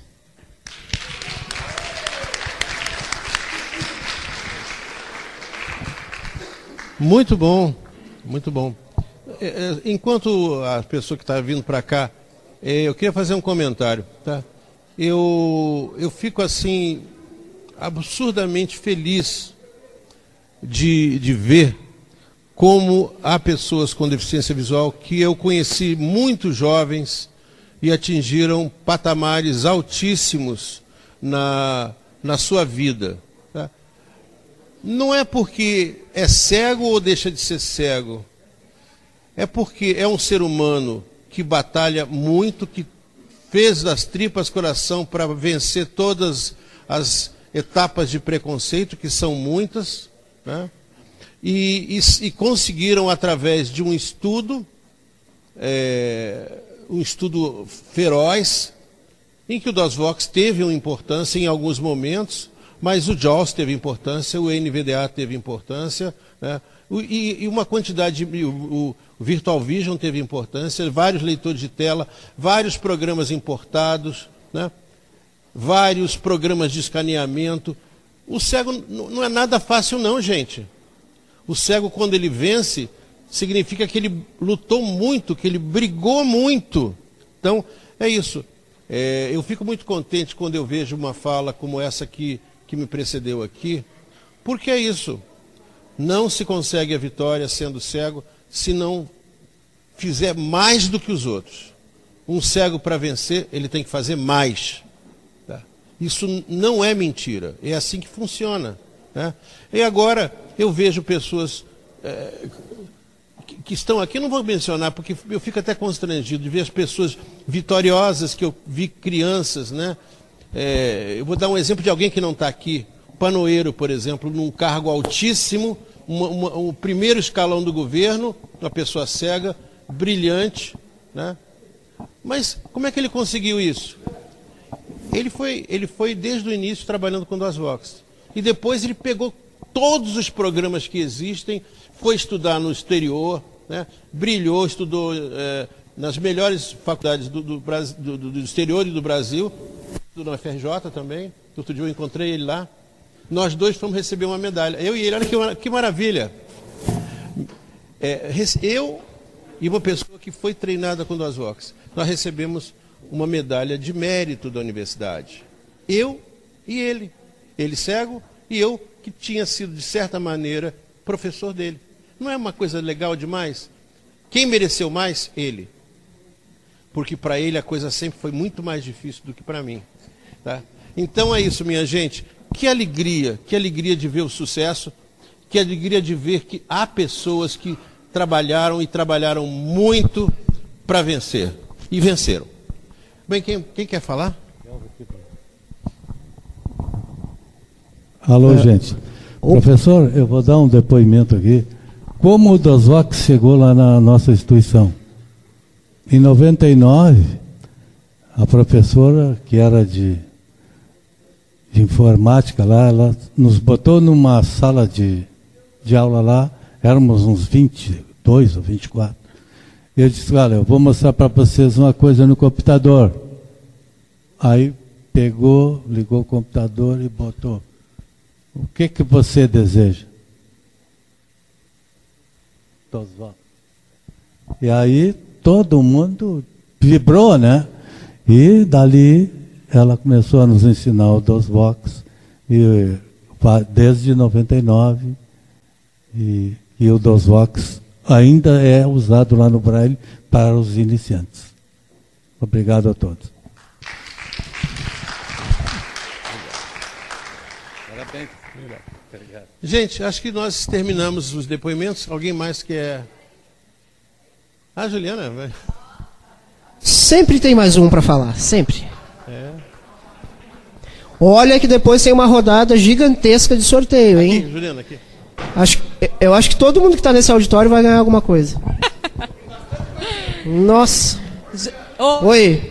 Muito bom, muito bom. Enquanto a pessoa que está vindo para cá, eu queria fazer um comentário, tá? Eu, eu fico assim, absurdamente feliz de, de ver como há pessoas com deficiência visual que eu conheci muito jovens e atingiram patamares altíssimos na, na sua vida. Tá? Não é porque é cego ou deixa de ser cego. É porque é um ser humano que batalha muito, que fez das tripas coração para vencer todas as etapas de preconceito, que são muitas, né? e, e, e conseguiram, através de um estudo, é, um estudo feroz, em que o DOSVOX teve uma importância em alguns momentos, mas o JAWS teve importância, o N V D A teve importância, né? E, e uma quantidade, de, o, o Virtual Vision teve importância, vários leitores de tela, vários programas importados, né? Vários programas de escaneamento. O cego não é nada fácil não, gente. O cego, quando ele vence, significa que ele lutou muito, que ele brigou muito. Então, é isso. É, eu fico muito contente quando eu vejo uma fala como essa que, que me precedeu aqui, porque é isso. Não se consegue a vitória sendo cego se não fizer mais do que os outros. Um cego, para vencer, ele tem que fazer mais. Isso não é mentira, é assim que funciona, né? E agora eu vejo pessoas é, que, que estão aqui, não vou mencionar, porque eu fico até constrangido de ver as pessoas vitoriosas, que eu vi crianças, né? É, eu vou dar um exemplo de alguém que não está aqui, o Panoeiro, por exemplo, num cargo altíssimo, uma, uma, o primeiro escalão do governo, uma pessoa cega, brilhante, né? Mas como é que ele conseguiu isso? Ele foi, ele foi desde o início trabalhando com DOSVox. E depois ele pegou todos os programas que existem, foi estudar no exterior, né? Brilhou, estudou é, nas melhores faculdades do, do, do, do exterior e do Brasil, do F R J também. Outro dia eu encontrei ele lá. Nós dois fomos receber uma medalha. Eu e ele, olha que, que maravilha. É, eu e uma pessoa que foi treinada com DOSVox. Nós recebemos uma medalha de mérito da universidade. Eu e ele. Ele cego e eu que tinha sido, de certa maneira, professor dele. Não é uma coisa legal demais? Quem mereceu mais? Ele. Porque para ele a coisa sempre foi muito mais difícil do que para mim. Tá? Então é isso, minha gente. Que alegria, que alegria de ver o sucesso, que alegria de ver que há pessoas que trabalharam e trabalharam muito para vencer. E venceram. Bem, quem, quem quer falar? Alô, é. gente. Opa. Professor, eu vou dar um depoimento aqui. Como o DOSVox chegou lá na nossa instituição? Em noventa e nove, a professora, que era de, de informática lá, ela nos botou numa sala de, de aula lá, éramos uns vinte e dois ou vinte e quatro. Eu disse, olha, eu vou mostrar para vocês uma coisa no computador. Aí pegou, ligou o computador e botou. O que que você deseja? DOSVox. E aí todo mundo vibrou, né? E dali ela começou a nos ensinar o DOSVox, e, desde noventa e nove, e, e o DOSVox ainda é usado lá no Braille para os iniciantes. Obrigado a todos. Parabéns. Gente, acho que nós terminamos os depoimentos. Alguém mais quer... Ah, Juliana, vai. Sempre tem mais um para falar, sempre. É. Olha que depois tem uma rodada gigantesca de sorteio, hein? Aqui, Juliana, aqui. Acho, eu acho que todo mundo que está nesse auditório vai ganhar alguma coisa. Nossa. Oh. Oi.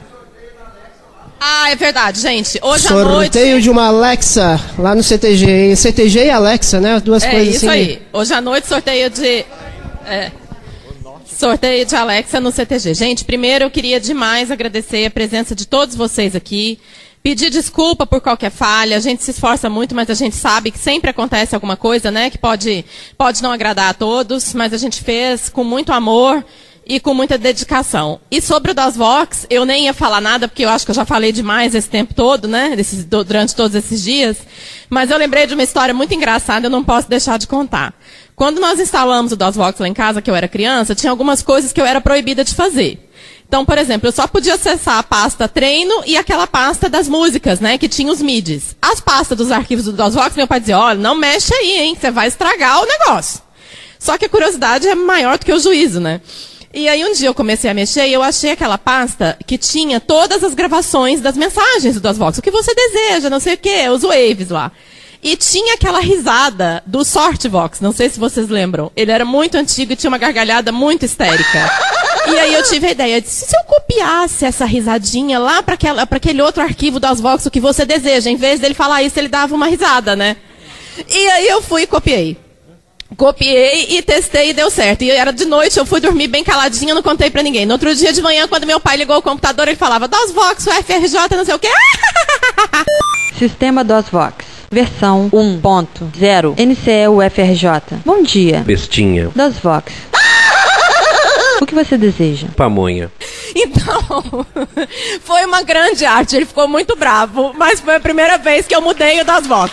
Ah, é verdade, gente. Hoje Sorteio à noite... Sorteio de uma Alexa lá no C T G. C T G e Alexa, né? Duas é, coisas isso assim. É isso aí. Hoje à noite, sorteio de... É, sorteio de Alexa no C T G. Gente, primeiro eu queria demais agradecer a presença de todos vocês aqui. Pedir desculpa por qualquer falha. A gente se esforça muito, mas a gente sabe que sempre acontece alguma coisa, né? Que pode, pode não agradar a todos, mas a gente fez com muito amor e com muita dedicação. E sobre o DOSVox, eu nem ia falar nada, porque eu acho que eu já falei demais esse tempo todo, né? Desses, durante todos esses dias. Mas eu lembrei de uma história muito engraçada, eu não posso deixar de contar. Quando nós instalamos o DOSVox lá em casa, que eu era criança, tinha algumas coisas que eu era proibida de fazer. Então, por exemplo, eu só podia acessar a pasta treino e aquela pasta das músicas, né, que tinha os M I D s. As pastas dos arquivos do DOSVox, meu pai dizia, olha, não mexe aí, hein, você vai estragar o negócio. Só que a curiosidade é maior do que o juízo, né? E aí um dia eu comecei a mexer e eu achei aquela pasta que tinha todas as gravações das mensagens do DOSVox. O que você deseja, não sei o quê, os waves lá. E tinha aquela risada do Sortvox, não sei se vocês lembram. Ele era muito antigo e tinha uma gargalhada muito histérica. E aí eu tive a ideia, de se eu copiasse essa risadinha lá para aquele outro arquivo do DOSVox, o que você deseja, em vez dele falar isso, ele dava uma risada, né? E aí eu fui e copiei. Copiei e testei e deu certo. E era de noite, eu fui dormir bem caladinha, não contei pra ninguém. No outro dia de manhã, quando meu pai ligou o computador, ele falava, DOSVox, o F R J, não sei o quê. Sistema DOSVox. Versão um ponto zero. N C E U F R J. Bom dia. Bestinha. DOSVox. O que você deseja? Pamonha. Então, foi uma grande arte. Ele ficou muito bravo, mas foi a primeira vez que eu mudei o DOSVox.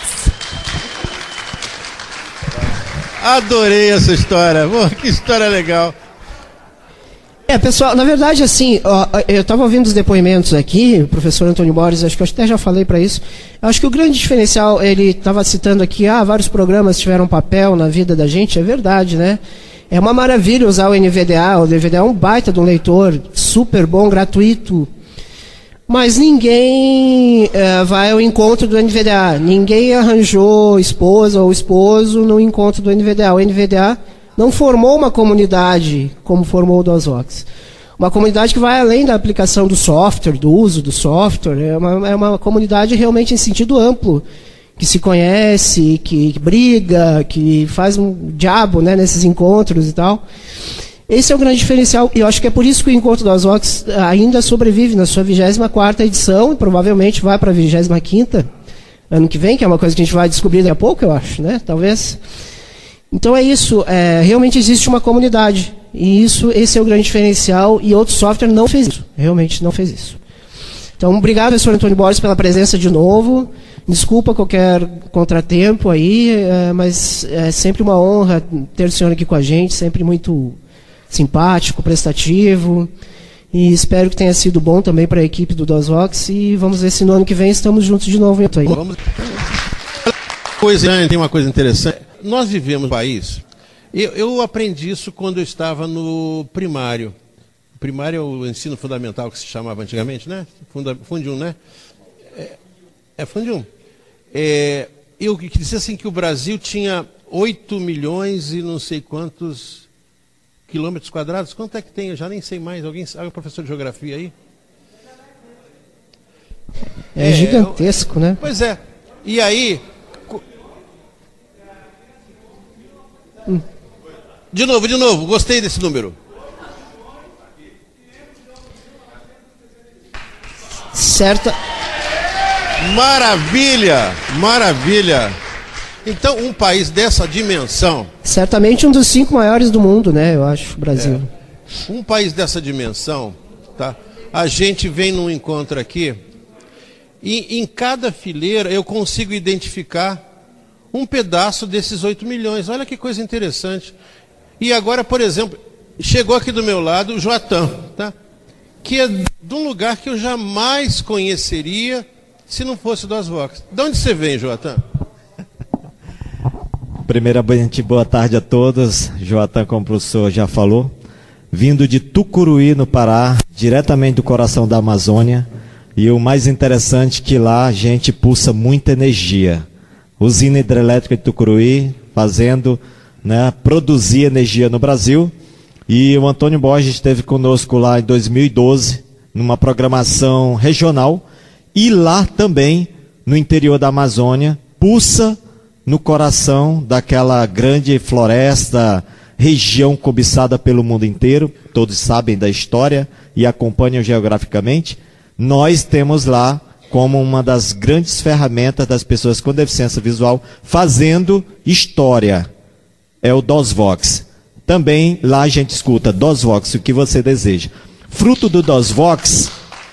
Adorei essa história. Pô, que história legal. É, pessoal, na verdade, assim, ó, eu estava ouvindo os depoimentos aqui, o professor Antônio Borges, acho que eu até já falei para isso. Acho que o grande diferencial, ele estava citando aqui, ah, vários programas tiveram papel na vida da gente, é verdade, né? É uma maravilha usar o N V D A, o D V D A é um baita de um leitor, super bom, gratuito. Mas ninguém é, vai ao encontro do N V D A, ninguém arranjou esposa ou esposo no encontro do N V D A. O N V D A não formou uma comunidade como formou o DOSVox. Uma comunidade que vai além da aplicação do software, do uso do software. É uma, é uma comunidade realmente em sentido amplo, que se conhece, que, que briga, que faz um diabo, né, nesses encontros e tal. Esse é o grande diferencial, e eu acho que é por isso que o Encontro DOSVox ainda sobrevive na sua vigésima quarta edição, e provavelmente vai para a vigésima quinta ano que vem, que é uma coisa que a gente vai descobrir daqui a pouco, eu acho, né, talvez. Então é isso, é, realmente existe uma comunidade, e isso, esse é o grande diferencial, e outro software não fez isso, realmente não fez isso. Então, obrigado, professor Antônio Borges, pela presença de novo, desculpa qualquer contratempo aí, é, mas é sempre uma honra ter o senhor aqui com a gente, sempre muito simpático, prestativo, e espero que tenha sido bom também para a equipe do DOSVox, e vamos ver se no ano que vem estamos juntos de novo. Aí. Vamos... Coisa, tem uma coisa interessante. Nós vivemos no país, eu, eu aprendi isso quando eu estava no primário. O primário é o ensino fundamental que se chamava antigamente, né? Funda, Fundium, né? É, é Fundium. É, eu que disse assim que o Brasil tinha oito milhões e não sei quantos quilômetros quadrados. Quanto é que tem? Eu já nem sei mais. Alguém sabe, professor de geografia aí? É, é gigantesco, eu, né? Pois é. E aí... Hum. De novo, de novo. Gostei desse número. Certa. Maravilha! Maravilha! Então, um país dessa dimensão... Certamente um dos cinco maiores do mundo, né? Eu acho, o Brasil. É, um país dessa dimensão, tá? A gente vem num encontro aqui, e em cada fileira eu consigo identificar um pedaço desses oito milhões. Olha que coisa interessante. E agora, por exemplo, chegou aqui do meu lado o Joatan, tá? Que é de um lugar que eu jamais conheceria se não fosse o DOSVox. De onde você vem, Joatan? Primeiramente, boa tarde a todos. Joatan, como o professor já falou, vindo de Tucuruí, no Pará, diretamente do coração da Amazônia. E o mais interessante é que lá a gente pulsa muita energia. Usina hidrelétrica de Tucuruí, fazendo, né, produzir energia no Brasil. E o Antônio Borges esteve conosco lá em dois mil e doze, numa programação regional. E lá também, no interior da Amazônia, pulsa no coração daquela grande floresta, região cobiçada pelo mundo inteiro. Todos sabem da história e acompanham geograficamente. Nós temos lá como uma das grandes ferramentas das pessoas com deficiência visual fazendo história. É o DOSVox. Também lá a gente escuta DOSVox, o que você deseja. Fruto do DOSVox,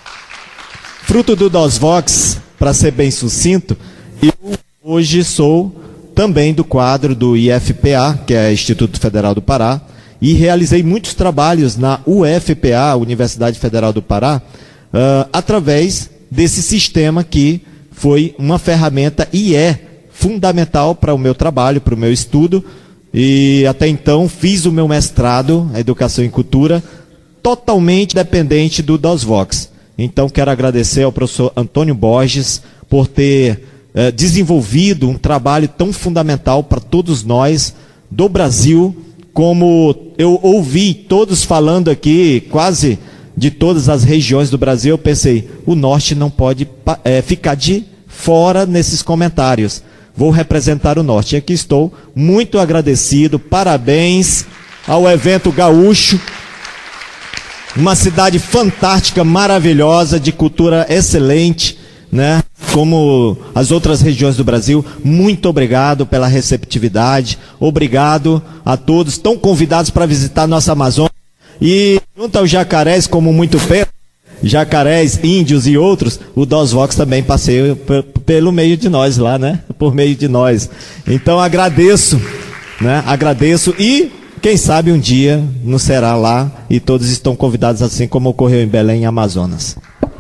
fruto do DOSVox, para ser bem sucinto, eu hoje sou também do quadro do I F P A, que é Instituto Federal do Pará, e realizei muitos trabalhos na U F P A, Universidade Federal do Pará, uh, através desse sistema que foi uma ferramenta e é fundamental para o meu trabalho, para o meu estudo, e até então fiz o meu mestrado em Educação e Cultura totalmente dependente do DOSVox. Então quero agradecer ao professor Antônio Borges por ter eh, desenvolvido um trabalho tão fundamental para todos nós do Brasil, como eu ouvi todos falando aqui, quase de todas as regiões do Brasil, eu pensei, o Norte não pode é, ficar de fora nesses comentários. Vou representar o Norte. E aqui estou, muito agradecido, parabéns ao evento gaúcho, uma cidade fantástica, maravilhosa, de cultura excelente, né? Como as outras regiões do Brasil. Muito obrigado pela receptividade, obrigado a todos, estão convidados para visitar nossa Amazônia. E junto aos jacarés, como muito perto, jacarés, índios e outros, o DOSVox também passeia pelo meio de nós lá, né? Por meio de nós. Então agradeço, né? Agradeço e quem sabe um dia não será lá e todos estão convidados, assim como ocorreu em Belém, Amazonas.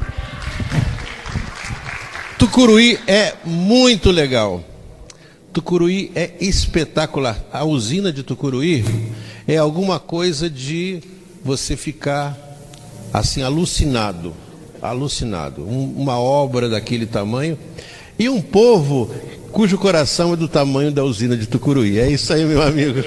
Tucuruí é muito legal. Tucuruí é espetacular. A usina de Tucuruí é alguma coisa de você ficar assim alucinado, alucinado. Um, uma obra daquele tamanho e um povo cujo coração é do tamanho da usina de Tucuruí. É isso aí, meu amigo.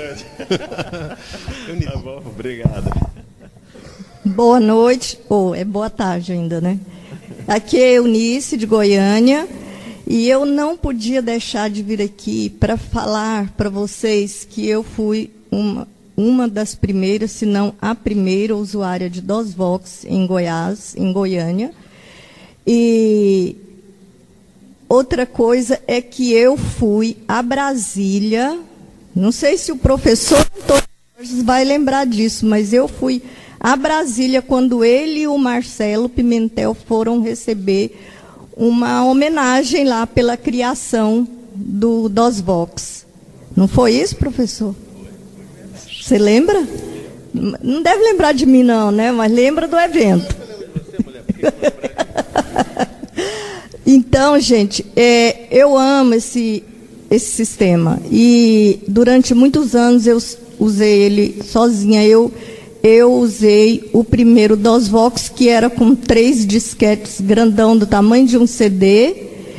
Tá bom, obrigado. Boa noite, ou oh, é boa tarde ainda, né? Aqui é Eunice, de Goiânia, e eu não podia deixar de vir aqui para falar para vocês que eu fui uma, uma das primeiras, se não a primeira usuária de DOSVox em Goiás, em Goiânia. E outra coisa é que eu fui a Brasília, não sei se o professor Antônio vai lembrar disso, mas eu fui a Brasília quando ele e o Marcelo Pimentel foram receber uma homenagem lá pela criação do DOSVox. Não foi isso, professor? Você lembra? Não deve lembrar de mim não, né? Mas lembra do evento. Então, gente, é, eu amo esse, esse sistema. E durante muitos anos eu usei ele sozinha. Eu, eu usei o primeiro DOSVox, que era com três disquetes grandão do tamanho de um C D.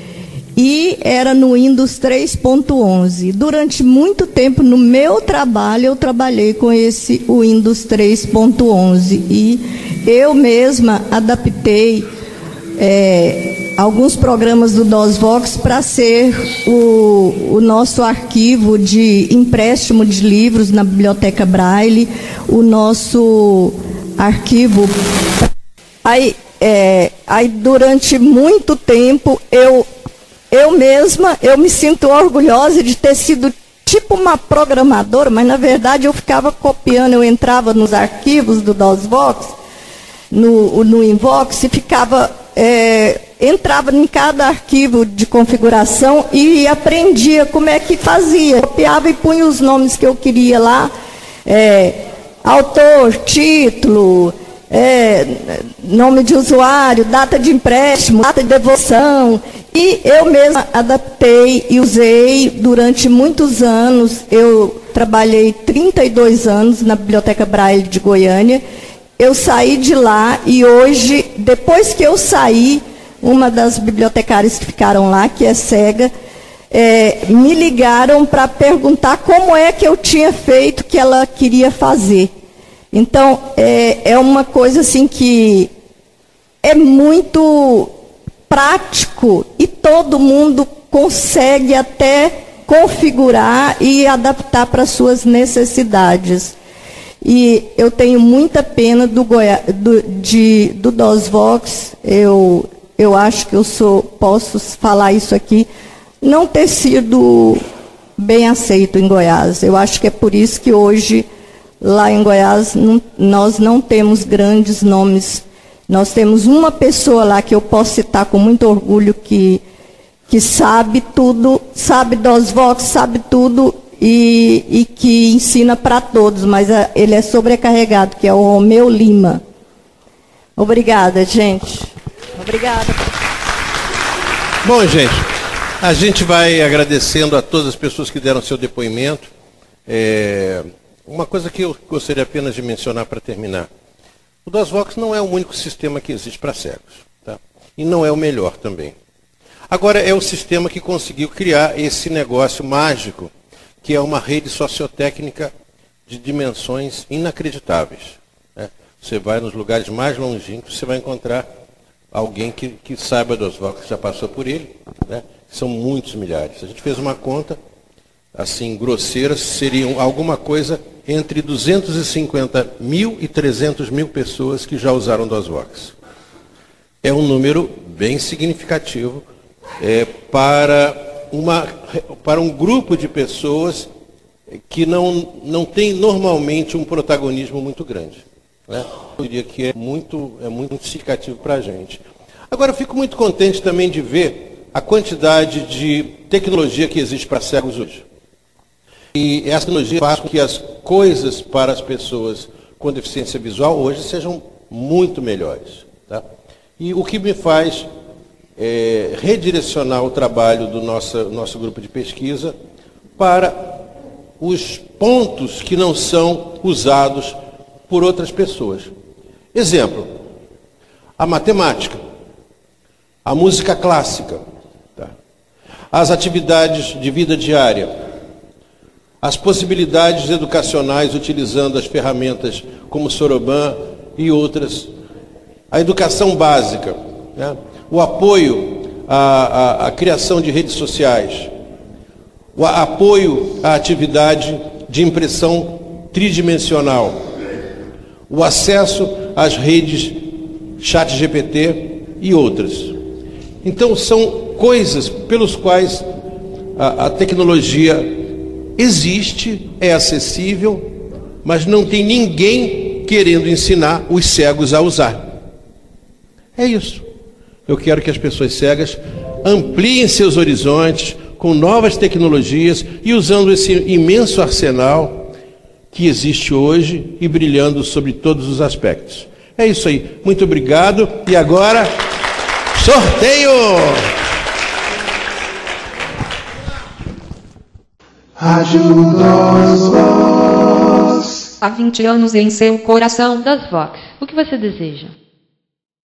E era no Windows três ponto onze. Durante muito tempo, no meu trabalho, eu trabalhei com esse Windows três ponto onze. E eu mesma adaptei é, alguns programas do DOSVox para ser o, o nosso arquivo de empréstimo de livros na Biblioteca Braille, o nosso arquivo. Aí, é, aí durante muito tempo, eu... Eu mesma, eu me sinto orgulhosa de ter sido tipo uma programadora, mas na verdade eu ficava copiando, eu entrava nos arquivos do DOSVox, no, no Invox, e ficava, é, entrava em cada arquivo de configuração e aprendia como é que fazia. Copiava e punha os nomes que eu queria lá, é, autor, título, é, nome de usuário, data de empréstimo, data de devolução. E eu mesma adaptei e usei durante muitos anos. Eu trabalhei trinta e dois anos na Biblioteca Braille de Goiânia. Eu saí de lá e hoje, depois que eu saí, uma das bibliotecárias que ficaram lá, que é cega, é, me ligaram para perguntar como é que eu tinha feito que ela queria fazer. Então, é, é uma coisa assim que é muito prático e todo mundo consegue até configurar e adaptar para suas necessidades. E eu tenho muita pena do, Goiá, do, de, do DOSVox, eu, eu acho que eu sou, posso falar isso aqui, não ter sido bem aceito em Goiás. Eu acho que é por isso que hoje, lá em Goiás, não, nós não temos grandes nomes. Nós temos uma pessoa lá que eu posso citar com muito orgulho, que, que sabe tudo, sabe DOSVox, sabe tudo e, e que ensina para todos, mas a, ele é sobrecarregado, que é o Romeu Lima. Obrigada, gente. Obrigada. Bom, gente, a gente vai agradecendo a todas as pessoas que deram seu depoimento. É, uma coisa que eu gostaria apenas de mencionar para terminar. O DOSVox não é o único sistema que existe para cegos, tá? E não é o melhor também. Agora, é o sistema que conseguiu criar esse negócio mágico, que é uma rede sociotécnica de dimensões inacreditáveis, né? Você vai nos lugares mais longínquos, você vai encontrar alguém que, que saiba DOSVox, que já passou por ele, né? São muitos milhares. A gente fez uma conta, assim, grosseira, seriam alguma coisa entre duzentos e cinquenta mil e trezentos mil pessoas que já usaram DOSVox. É um número bem significativo é, para, uma, para um grupo de pessoas que não, não tem normalmente um protagonismo muito grande, né? Eu diria que é muito, é muito significativo para a gente. Agora, eu fico muito contente também de ver a quantidade de tecnologia que existe para cegos hoje. E essa tecnologia faz com que as coisas para as pessoas com deficiência visual hoje sejam muito melhores. Tá? E o que me faz é, redirecionar o trabalho do nosso, nosso grupo de pesquisa para os pontos que não são usados por outras pessoas. Exemplo, a matemática, a música clássica, tá? As atividades de vida diária, as possibilidades educacionais utilizando as ferramentas como Soroban e outras, a educação básica, né? O apoio à, à, à criação de redes sociais, o apoio à atividade de impressão tridimensional, o acesso às redes Chat G P T e outras. Então, são coisas pelos quais a, a tecnologia existe, é acessível, mas não tem ninguém querendo ensinar os cegos a usar. É isso. Eu quero que as pessoas cegas ampliem seus horizontes com novas tecnologias e usando esse imenso arsenal que existe hoje e brilhando sobre todos os aspectos. É isso aí. Muito obrigado. E agora, sorteio! Rádio DOSVOX. Há vinte anos em seu coração. DOSVOX. O que você deseja?